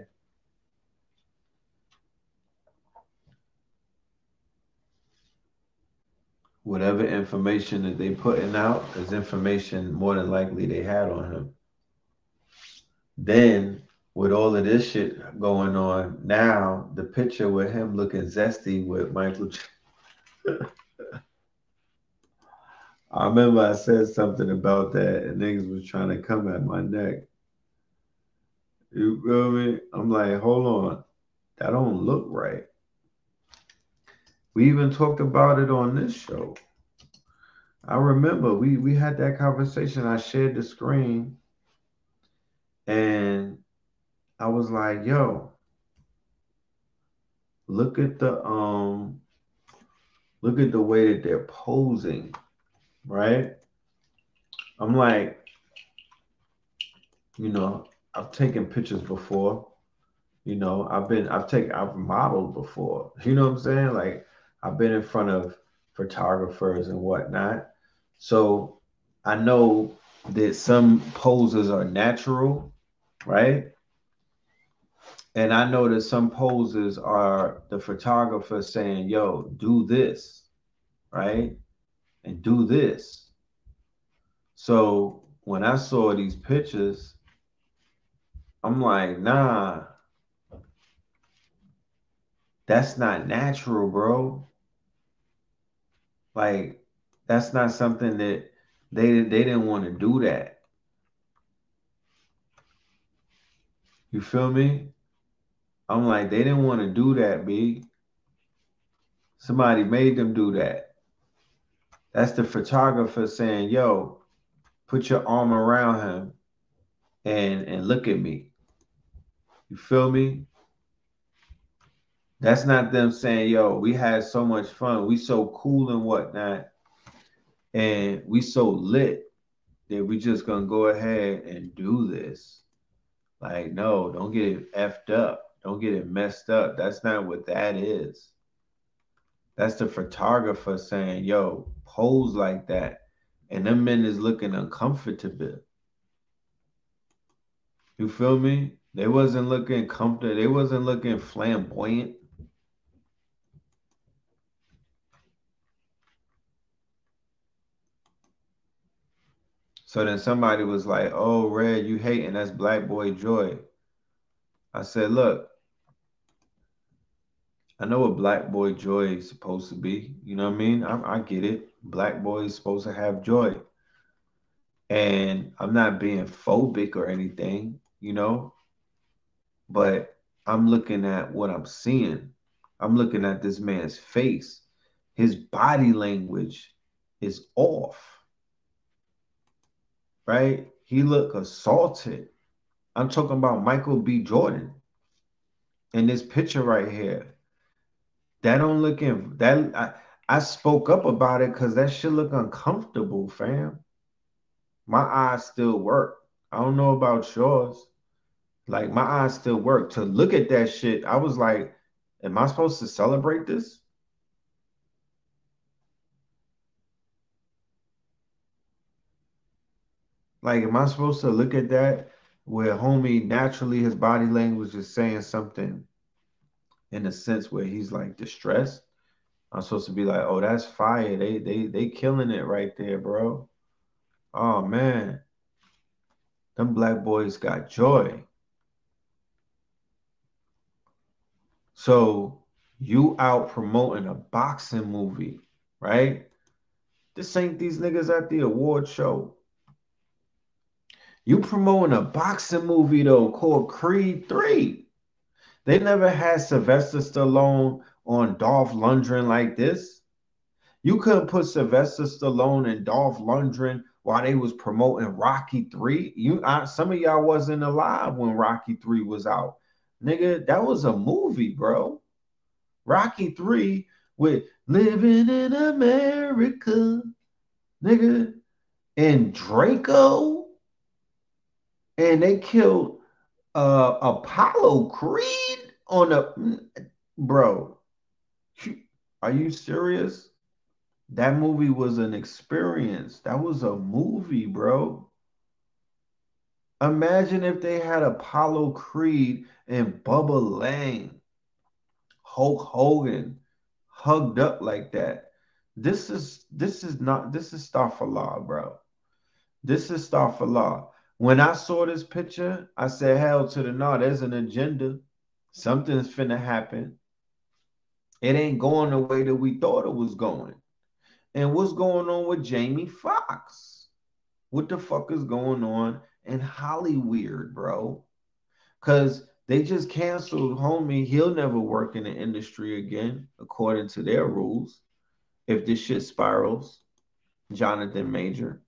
Speaker 3: Whatever information that they putting out is information more than likely they had on him. Then with all of this shit going on, now the picture with him looking zesty with Michael. I remember I said something about that and niggas was trying to come at my neck. You feel me? I'm like, hold on. That don't look right. We even talked about it on this show. I remember we had that conversation. I shared the screen and I was like, yo, look at the way that they're posing, right? I'm like, you know, I've taken pictures before. You know, I've modeled before. You know what I'm saying? Like I've been in front of photographers and whatnot. So I know that some poses are natural, right? And I know that some poses are the photographer saying, yo, do this, right? And do this. So when I saw these pictures, I'm like, nah, that's not natural, bro. Like, that's not something that they didn't want to do that. You feel me? I'm like, they didn't want to do that, B. Somebody made them do that. That's the photographer saying, yo, put your arm around him and look at me. You feel me? That's not them saying, yo, we had so much fun. We so cool and whatnot. And we so lit that we just gonna go ahead and do this. Like, no, don't get it effed up. Don't get it messed up. That's not what that is. That's the photographer saying, yo, pose like that. And them men is looking uncomfortable. You feel me? They wasn't looking comfortable. They wasn't looking flamboyant. So then somebody was like, oh, Red, you hating. That's Black Boy Joy. I said, look, I know what Black Boy Joy is supposed to be. You know what I mean? I get it. Black Boy is supposed to have joy. And I'm not being phobic or anything, you know, but I'm looking at what I'm seeing. I'm looking at this man's face. His body language is off, right? He look assaulted. I'm talking about Michael B. Jordan in this picture right here. That don't look in that I spoke up about it because that shit look uncomfortable, fam. My eyes still work. I don't know about yours. Like my eyes still work. To look at that shit, I was like, am I supposed to celebrate this? Like, am I supposed to look at that where homie naturally his body language is saying something in a sense where he's like distressed? I'm supposed to be like, oh, that's fire. They killing it right there, bro. Oh man, them black boys got joy. So you out promoting a boxing movie, right? This ain't these niggas at the award show. You promoting a boxing movie though called Creed 3. They never had Sylvester Stallone on Dolph Lundgren like this. You couldn't put Sylvester Stallone and Dolph Lundgren while they was promoting Rocky 3. Some of y'all wasn't alive when Rocky 3 was out. Nigga, that was a movie, bro. Rocky 3 with Living in America, nigga, and Draco, and they killed Apollo Creed on the bro. Are you serious? That movie was an experience. That was a movie, bro. Imagine if they had Apollo Creed and Bubba Lang, Hulk Hogan hugged up like that. This is Starfallah, bro. This is Starfallah. When I saw this picture, I said, hell to the no, there's an agenda. Something's finna happen. It ain't going the way that we thought it was going. And what's going on with Jamie Foxx? What the fuck is going on in Hollyweird, bro? Because they just canceled homie. He'll never work in the industry again, according to their rules. If this shit spirals, Jonathan Major.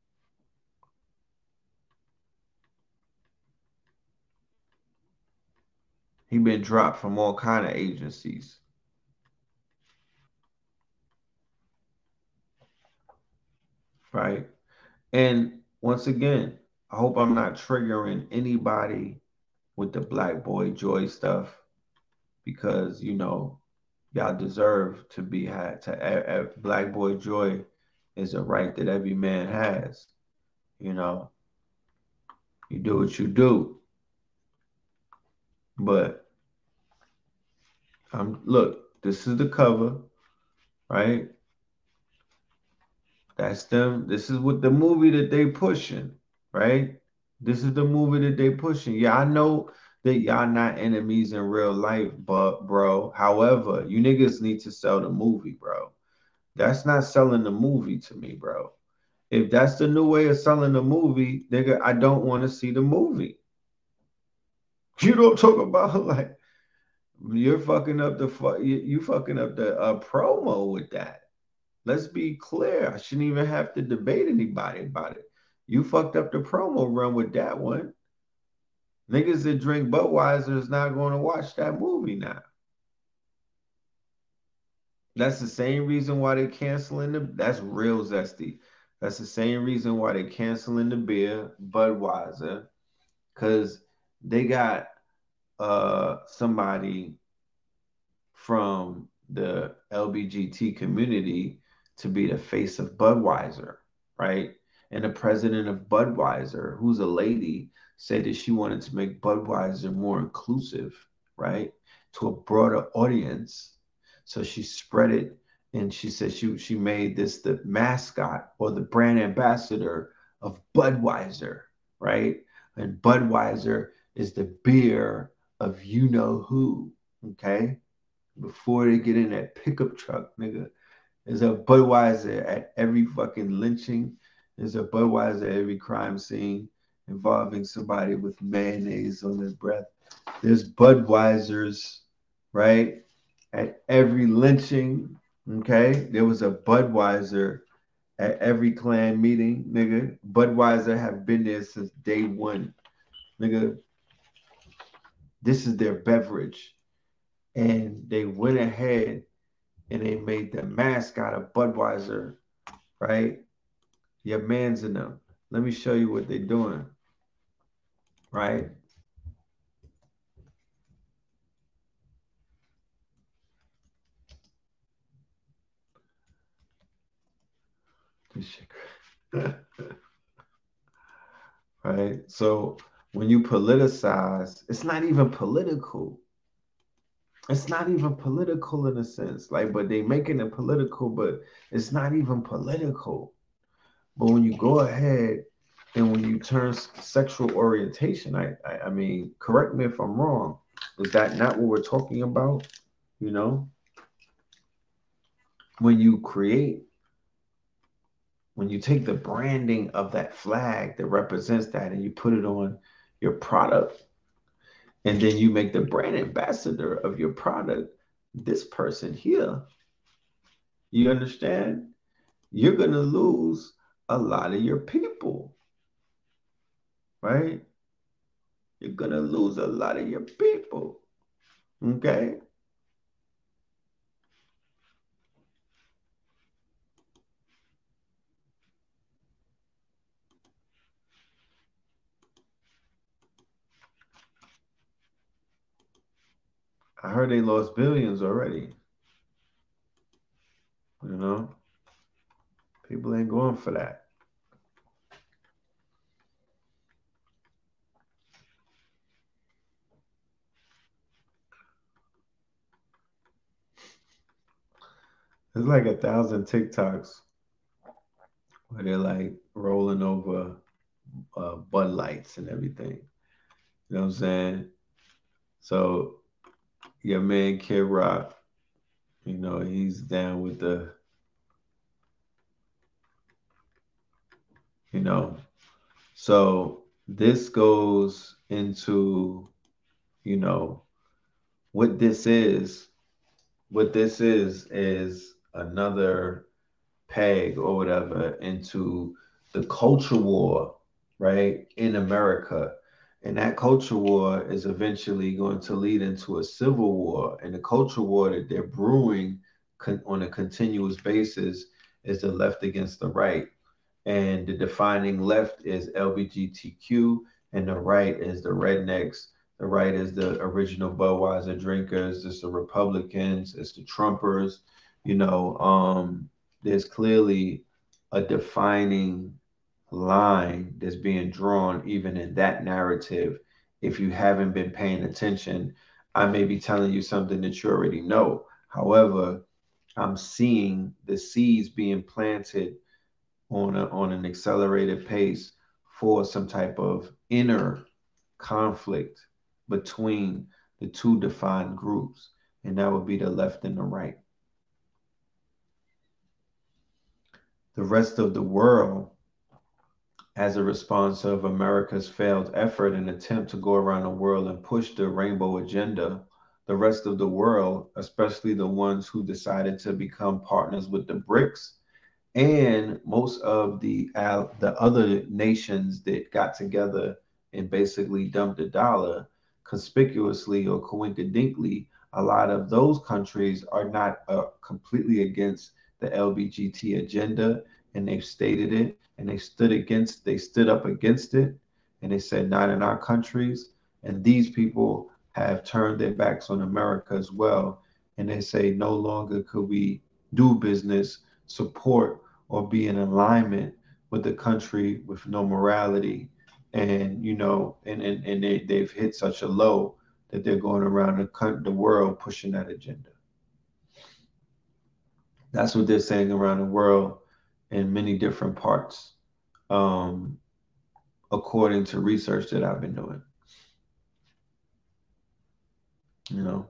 Speaker 3: He been dropped from all kind of agencies. Right? And once again, I hope I'm not triggering anybody with the Black Boy Joy stuff, because y'all deserve to be had. Black Boy Joy is a right that every man has. You do what you do. But look, this is the cover, right? That's them. This is what the movie that they pushing, right? This is the movie that they pushing. Yeah, I know that y'all not enemies in real life, but bro, however, you niggas need to sell the movie, bro. That's not selling the movie to me, bro. If that's the new way of selling the movie, nigga, I don't want to see the movie. You don't talk about like you're fucking up you fucking up the promo with that. Let's be clear. I shouldn't even have to debate anybody about it. You fucked up the promo run with that one. Niggas that drink Budweiser is not going to watch that movie now. That's the same reason why they're canceling that's real zesty. That's the same reason why they're canceling the beer, Budweiser, because they got somebody from the LBGT community to be the face of Budweiser, right? And the president of Budweiser, who's a lady, said that she wanted to make Budweiser more inclusive, right? To a broader audience. So she spread it, and she said she made this the mascot or the brand ambassador of Budweiser, right? And Budweiser is the beer of you know who, okay? Before they get in that pickup truck, nigga. There's a Budweiser at every fucking lynching. There's a Budweiser at every crime scene involving somebody with mayonnaise on their breath. There's Budweisers, right? At every lynching, okay? There was a Budweiser at every Klan meeting, nigga. Budweiser have been there since day one, nigga. This is their beverage. And they went ahead and they made the mascot of Budweiser, right? Your man's in them. Let me show you what they're doing, right? This shit. Right? So when you politicize, it's not even political. It's not even political in a sense. Like, but they making it political, but it's not even political. But when you go ahead and when you turn sexual orientation, I mean, correct me if I'm wrong, Is that not what we're talking about? You know, when you create, when you take the branding of that flag that represents that and you put it on your product, and then you make the brand ambassador of your product this person here, you understand? You're going to lose a lot of your people, right? You're going to lose a lot of your people, okay? I heard they lost billions already, you know? People ain't going for that. There's like 1,000 TikToks where they're like rolling over Bud Lights and everything. You know what I'm saying? So your man Kid Rock, you know, he's down with the, you know. So this goes into, you know, what this is. What this is another peg or whatever into the culture war, right, in America. And that culture war is eventually going to lead into a civil war. And the culture war that they're brewing on a continuous basis is the left against the right. And the defining left is LBGTQ, and the right is the rednecks. The right is the original Budweiser drinkers. It's the Republicans. It's the Trumpers. You know, there's clearly a defining line that's being drawn even in that narrative. If you haven't been paying attention, I may be telling you something that you already know. However, I'm seeing the seeds being planted on an accelerated pace for some type of inner conflict between the two defined groups, and that would be the left and the right. The rest of the world, as a response of America's failed effort and attempt to go around the world and push the rainbow agenda, the rest of the world, especially the ones who decided to become partners with the BRICS, and most of the other nations that got together and basically dumped a dollar, conspicuously or coincidentally, a lot of those countries are not completely against the LBGT agenda, and they've stated it, and they stood up against it, and they said not in our countries. And these people have turned their backs on America as well, and they say no longer could we do business, support, or be in alignment with the country with no morality. And you know, and they've hit such a low that they're going around the world pushing that agenda. That's what they're saying around the world in many different parts, um, according to research that I've been doing. You know,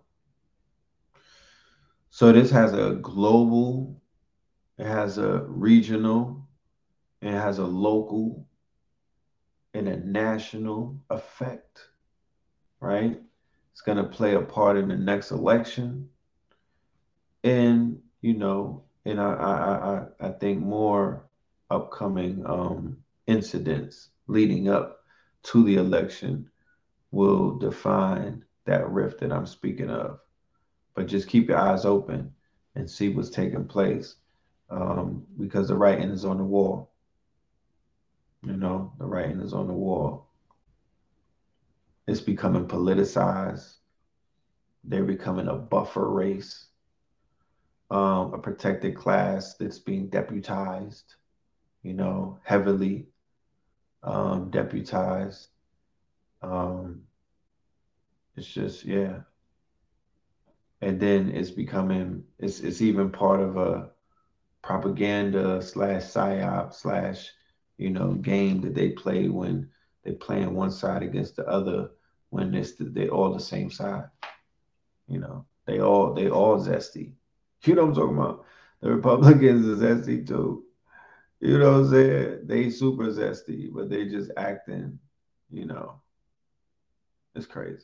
Speaker 3: so this has a global, it has a regional, it has a local, and a national effect, right? It's going to play a part in the next election. And, you know, and I think more upcoming incidents leading up to the election will define that rift that I'm speaking of. But just keep your eyes open and see what's taking place, because the writing is on the wall. You know, the writing is on the wall. It's becoming politicized. They're becoming a buffer race, a protected class that's being deputized, you know, heavily deputized. Um, it's just, yeah. And then it's even part of a propaganda slash psyop slash, you know, game that they play when they play on one side against the other when they all the same side. You know, they all zesty. You know what I'm talking about? The Republicans are zesty too. You know what I'm saying? They super zesty, but they just acting, you know, it's crazy.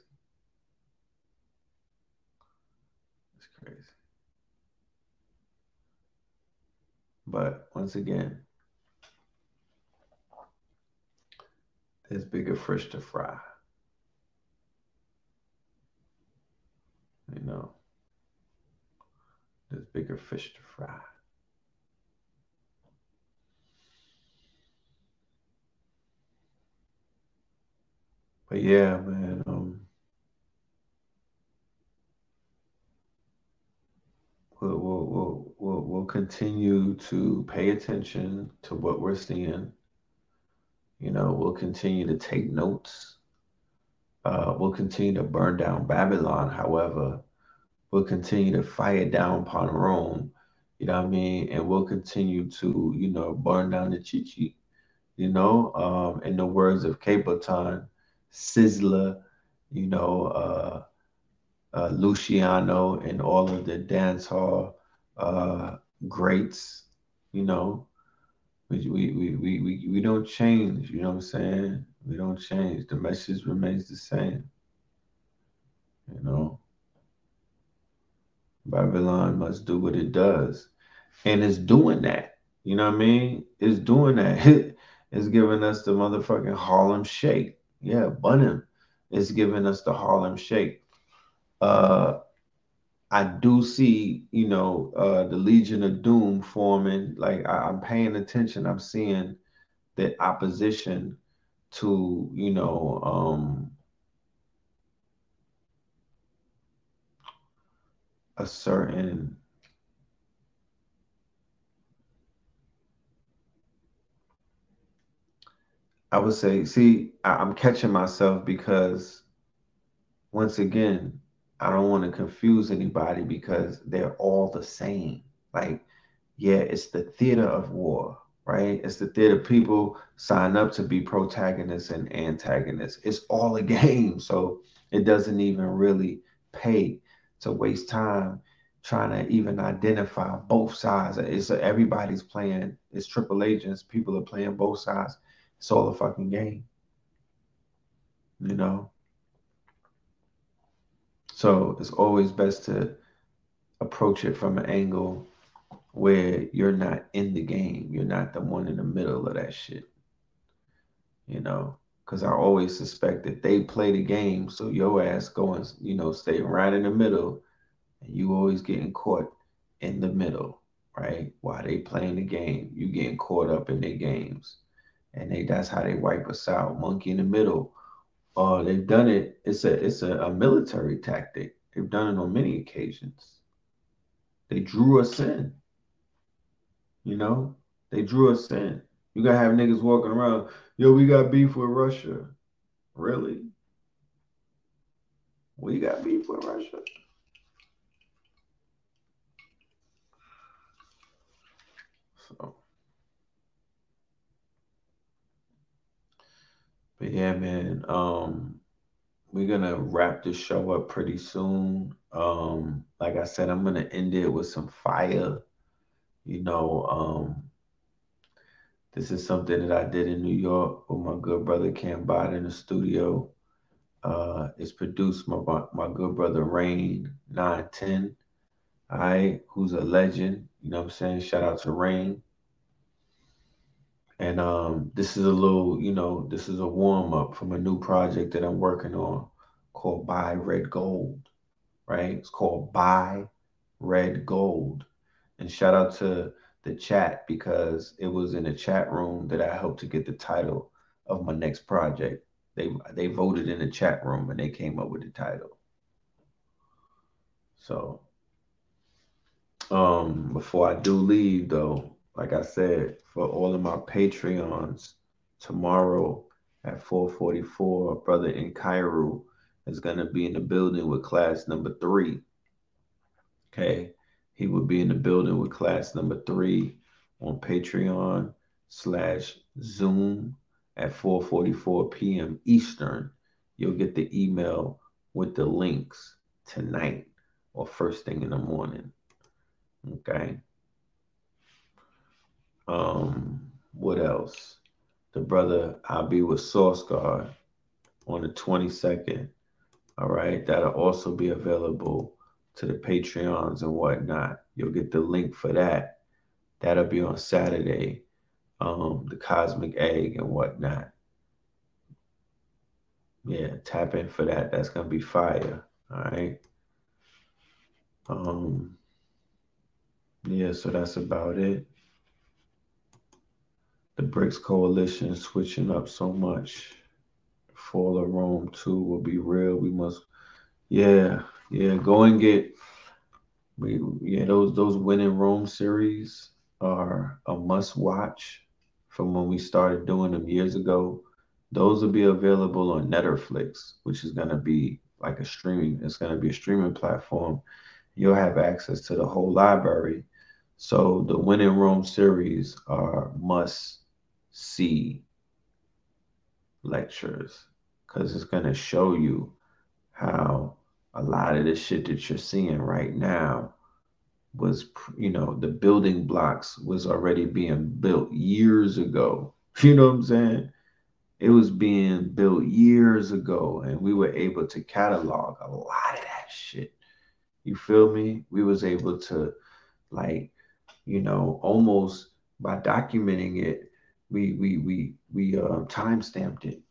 Speaker 3: It's crazy. But once again, there's bigger fish to fry. You know, there's bigger fish to fry. But yeah, man, we'll continue to pay attention to what we're seeing. You know, we'll continue to take notes. We'll continue to burn down Babylon. However, we'll continue to fire down upon Rome. You know what I mean? And we'll continue to, you know, burn down the Chichi. You know, in the words of Capleton, Sizzler, you know, Luciano, and all of the dance hall greats. You know, we don't change. You know what I'm saying? We don't change. The message remains the same. You know, Babylon must do what it does, and it's doing that. You know what I mean? It's doing that. It's giving us the motherfucking Harlem Shake. Yeah, Bunham is giving us the Harlem Shake. Uh, I do see, you know, the Legion of Doom forming. Like I'm paying attention. I'm seeing the opposition to, you know, a certain. I would say, see, I'm catching myself because once again, I don't want to confuse anybody because they're all the same. Like, yeah, it's the theater of war, right? It's the theater people sign up to be protagonists and antagonists. It's all a game. So it doesn't even really pay to waste time trying to even identify both sides. It's everybody's playing, it's triple agents, people are playing both sides. It's all a fucking game, you know? So it's always best to approach it from an angle where you're not in the game. You're not the one in the middle of that shit, you know? Because I always suspect that they play the game, so your ass going, you know, stay right in the middle, and you always getting caught in the middle, right? While they playing the game, you getting caught up in their games, and that's how they wipe us out. Monkey in the middle. They've done it. It's a military tactic. They've done it on many occasions. They drew us in. You know, they drew us in. You gotta have niggas walking around. Yo, we got beef with Russia. Really? We got beef with Russia. So, but yeah, man. We're gonna wrap this show up pretty soon. Like I said, I'm gonna end it with some fire. You know, this is something that I did in New York with my good brother Cam Bot in the studio. It's produced my good brother Rain 910. All right, who's a legend. You know what I'm saying? Shout out to Rain. And this is a little, you know, this is a warm up from a new project that I'm working on called Buy Red Gold, right? It's called Buy Red Gold. And shout out to the chat because it was in the chat room that I helped to get the title of my next project. They voted in the chat room and they came up with the title. So before I do leave though, like I said, for all of my Patreons, tomorrow at 4:44, brother in Cairo is gonna be in the building with class number 3. Okay. He will be in the building with class number 3 on Patreon/Zoom at 4:44 p.m. Eastern. you'll get the email with the links tonight or first thing in the morning. Okay. What else? The brother, I'll be with Source Guard on the 22nd. All right. That'll also be available to the Patreons and whatnot. You'll get the link for that. That'll be on Saturday. The Cosmic Egg and whatnot. Yeah, tap in for that. That's gonna be fire. All right. Yeah, so that's about it. The BRICS Coalition switching up so much. The fall of Rome 2 will be real. We must, go and get. Those Winning Rome series are a must watch from when we started doing them years ago. Those will be available on Netflix, which is gonna be like a streaming. It's gonna be a streaming platform. You'll have access to the whole library. So the Winning Rome series are must-see lectures because it's going to show you how a lot of the shit that you're seeing right now was, the building blocks was already being built years ago. You know what I'm saying? It was being built years ago, and we were able to catalog a lot of that shit. You feel me? We was able to, almost by documenting it, we time-stamped it.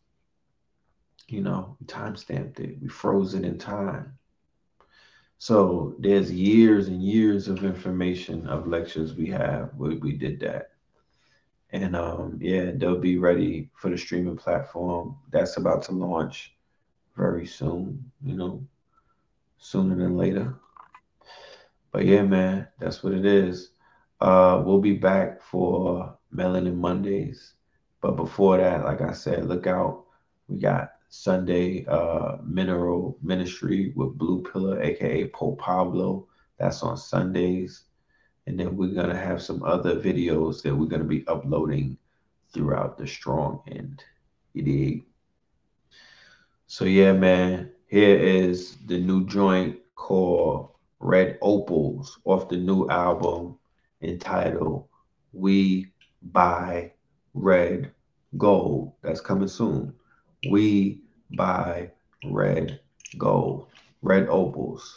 Speaker 3: Time-stamped it. We froze it in time. So there's years and years of information of lectures we have where we did that. And they'll be ready for the streaming platform. That's about to launch very soon, sooner than later. But yeah, man, that's what it is. We'll be back for Melanin Mondays. But before that, like I said, look out. We got Sunday Mineral Ministry with Blue Pillar, aka Pope Pablo. That's on Sundays. And then we're going to have some other videos that we're going to be uploading throughout the strong end. You dig? So yeah, man, here is the new joint called Red Opals off the new album entitled We Buy Red Gold. That's coming soon. We Buy Red Gold. Red Opals.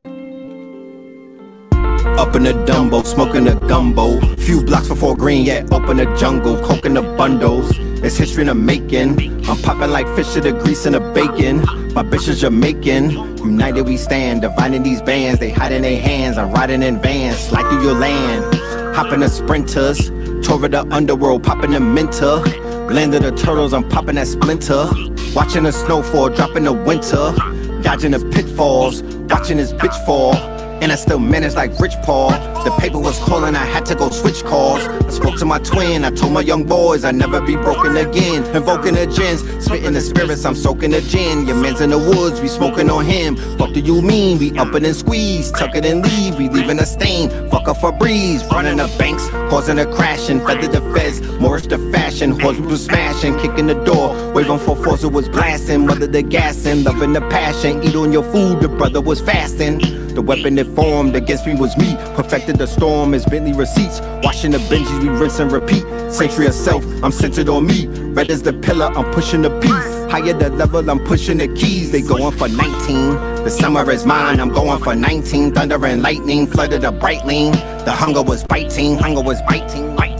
Speaker 4: Up in the Dumbo, smoking a gumbo. Few blocks before green, yet open the jungle. Coconut bundles, it's history in the making. I'm popping like fish to the grease and the bacon. My bitch is Jamaican. United we stand, dividing these bands. They hide in their hands, I'm riding in vans. Slide through your land, hopping the sprinters. Tore the underworld, popping the minter. Landed the turtles, I'm popping that splinter. Watching the snowfall, dropping the winter. Dodging the pitfalls, watching this bitch fall. And I still manage like Rich Paul. The paper was calling, I had to go switch calls. I spoke to my twin, I told my young boys I'd never be broken again. Invoking the gins, spitting the spirits, I'm soaking the gin. Your man's in the woods, we smoking on him. Fuck do you mean? We up and squeeze, tuck it and leave, we leaving a stain. Fuck up for breeze, running the banks, causing a crashing. Feather the feds, Morris the fashion. Horse was smashing, kicking the door. Waving for force, it was blasting. Mother the gassing, loving the passion. Eat on your food, the brother was fasting. The weapon that formed against me was me. Perfected the storm as Bentley receipts. Washing the Benjis, we rinse and repeat. Century of self, I'm centered on me. Red as the pillar, I'm pushing the piece. Higher the level, I'm pushing the keys. They going for 19. The summer is mine, I'm going for 19. Thunder and lightning flooded the bright lane. The hunger was biting,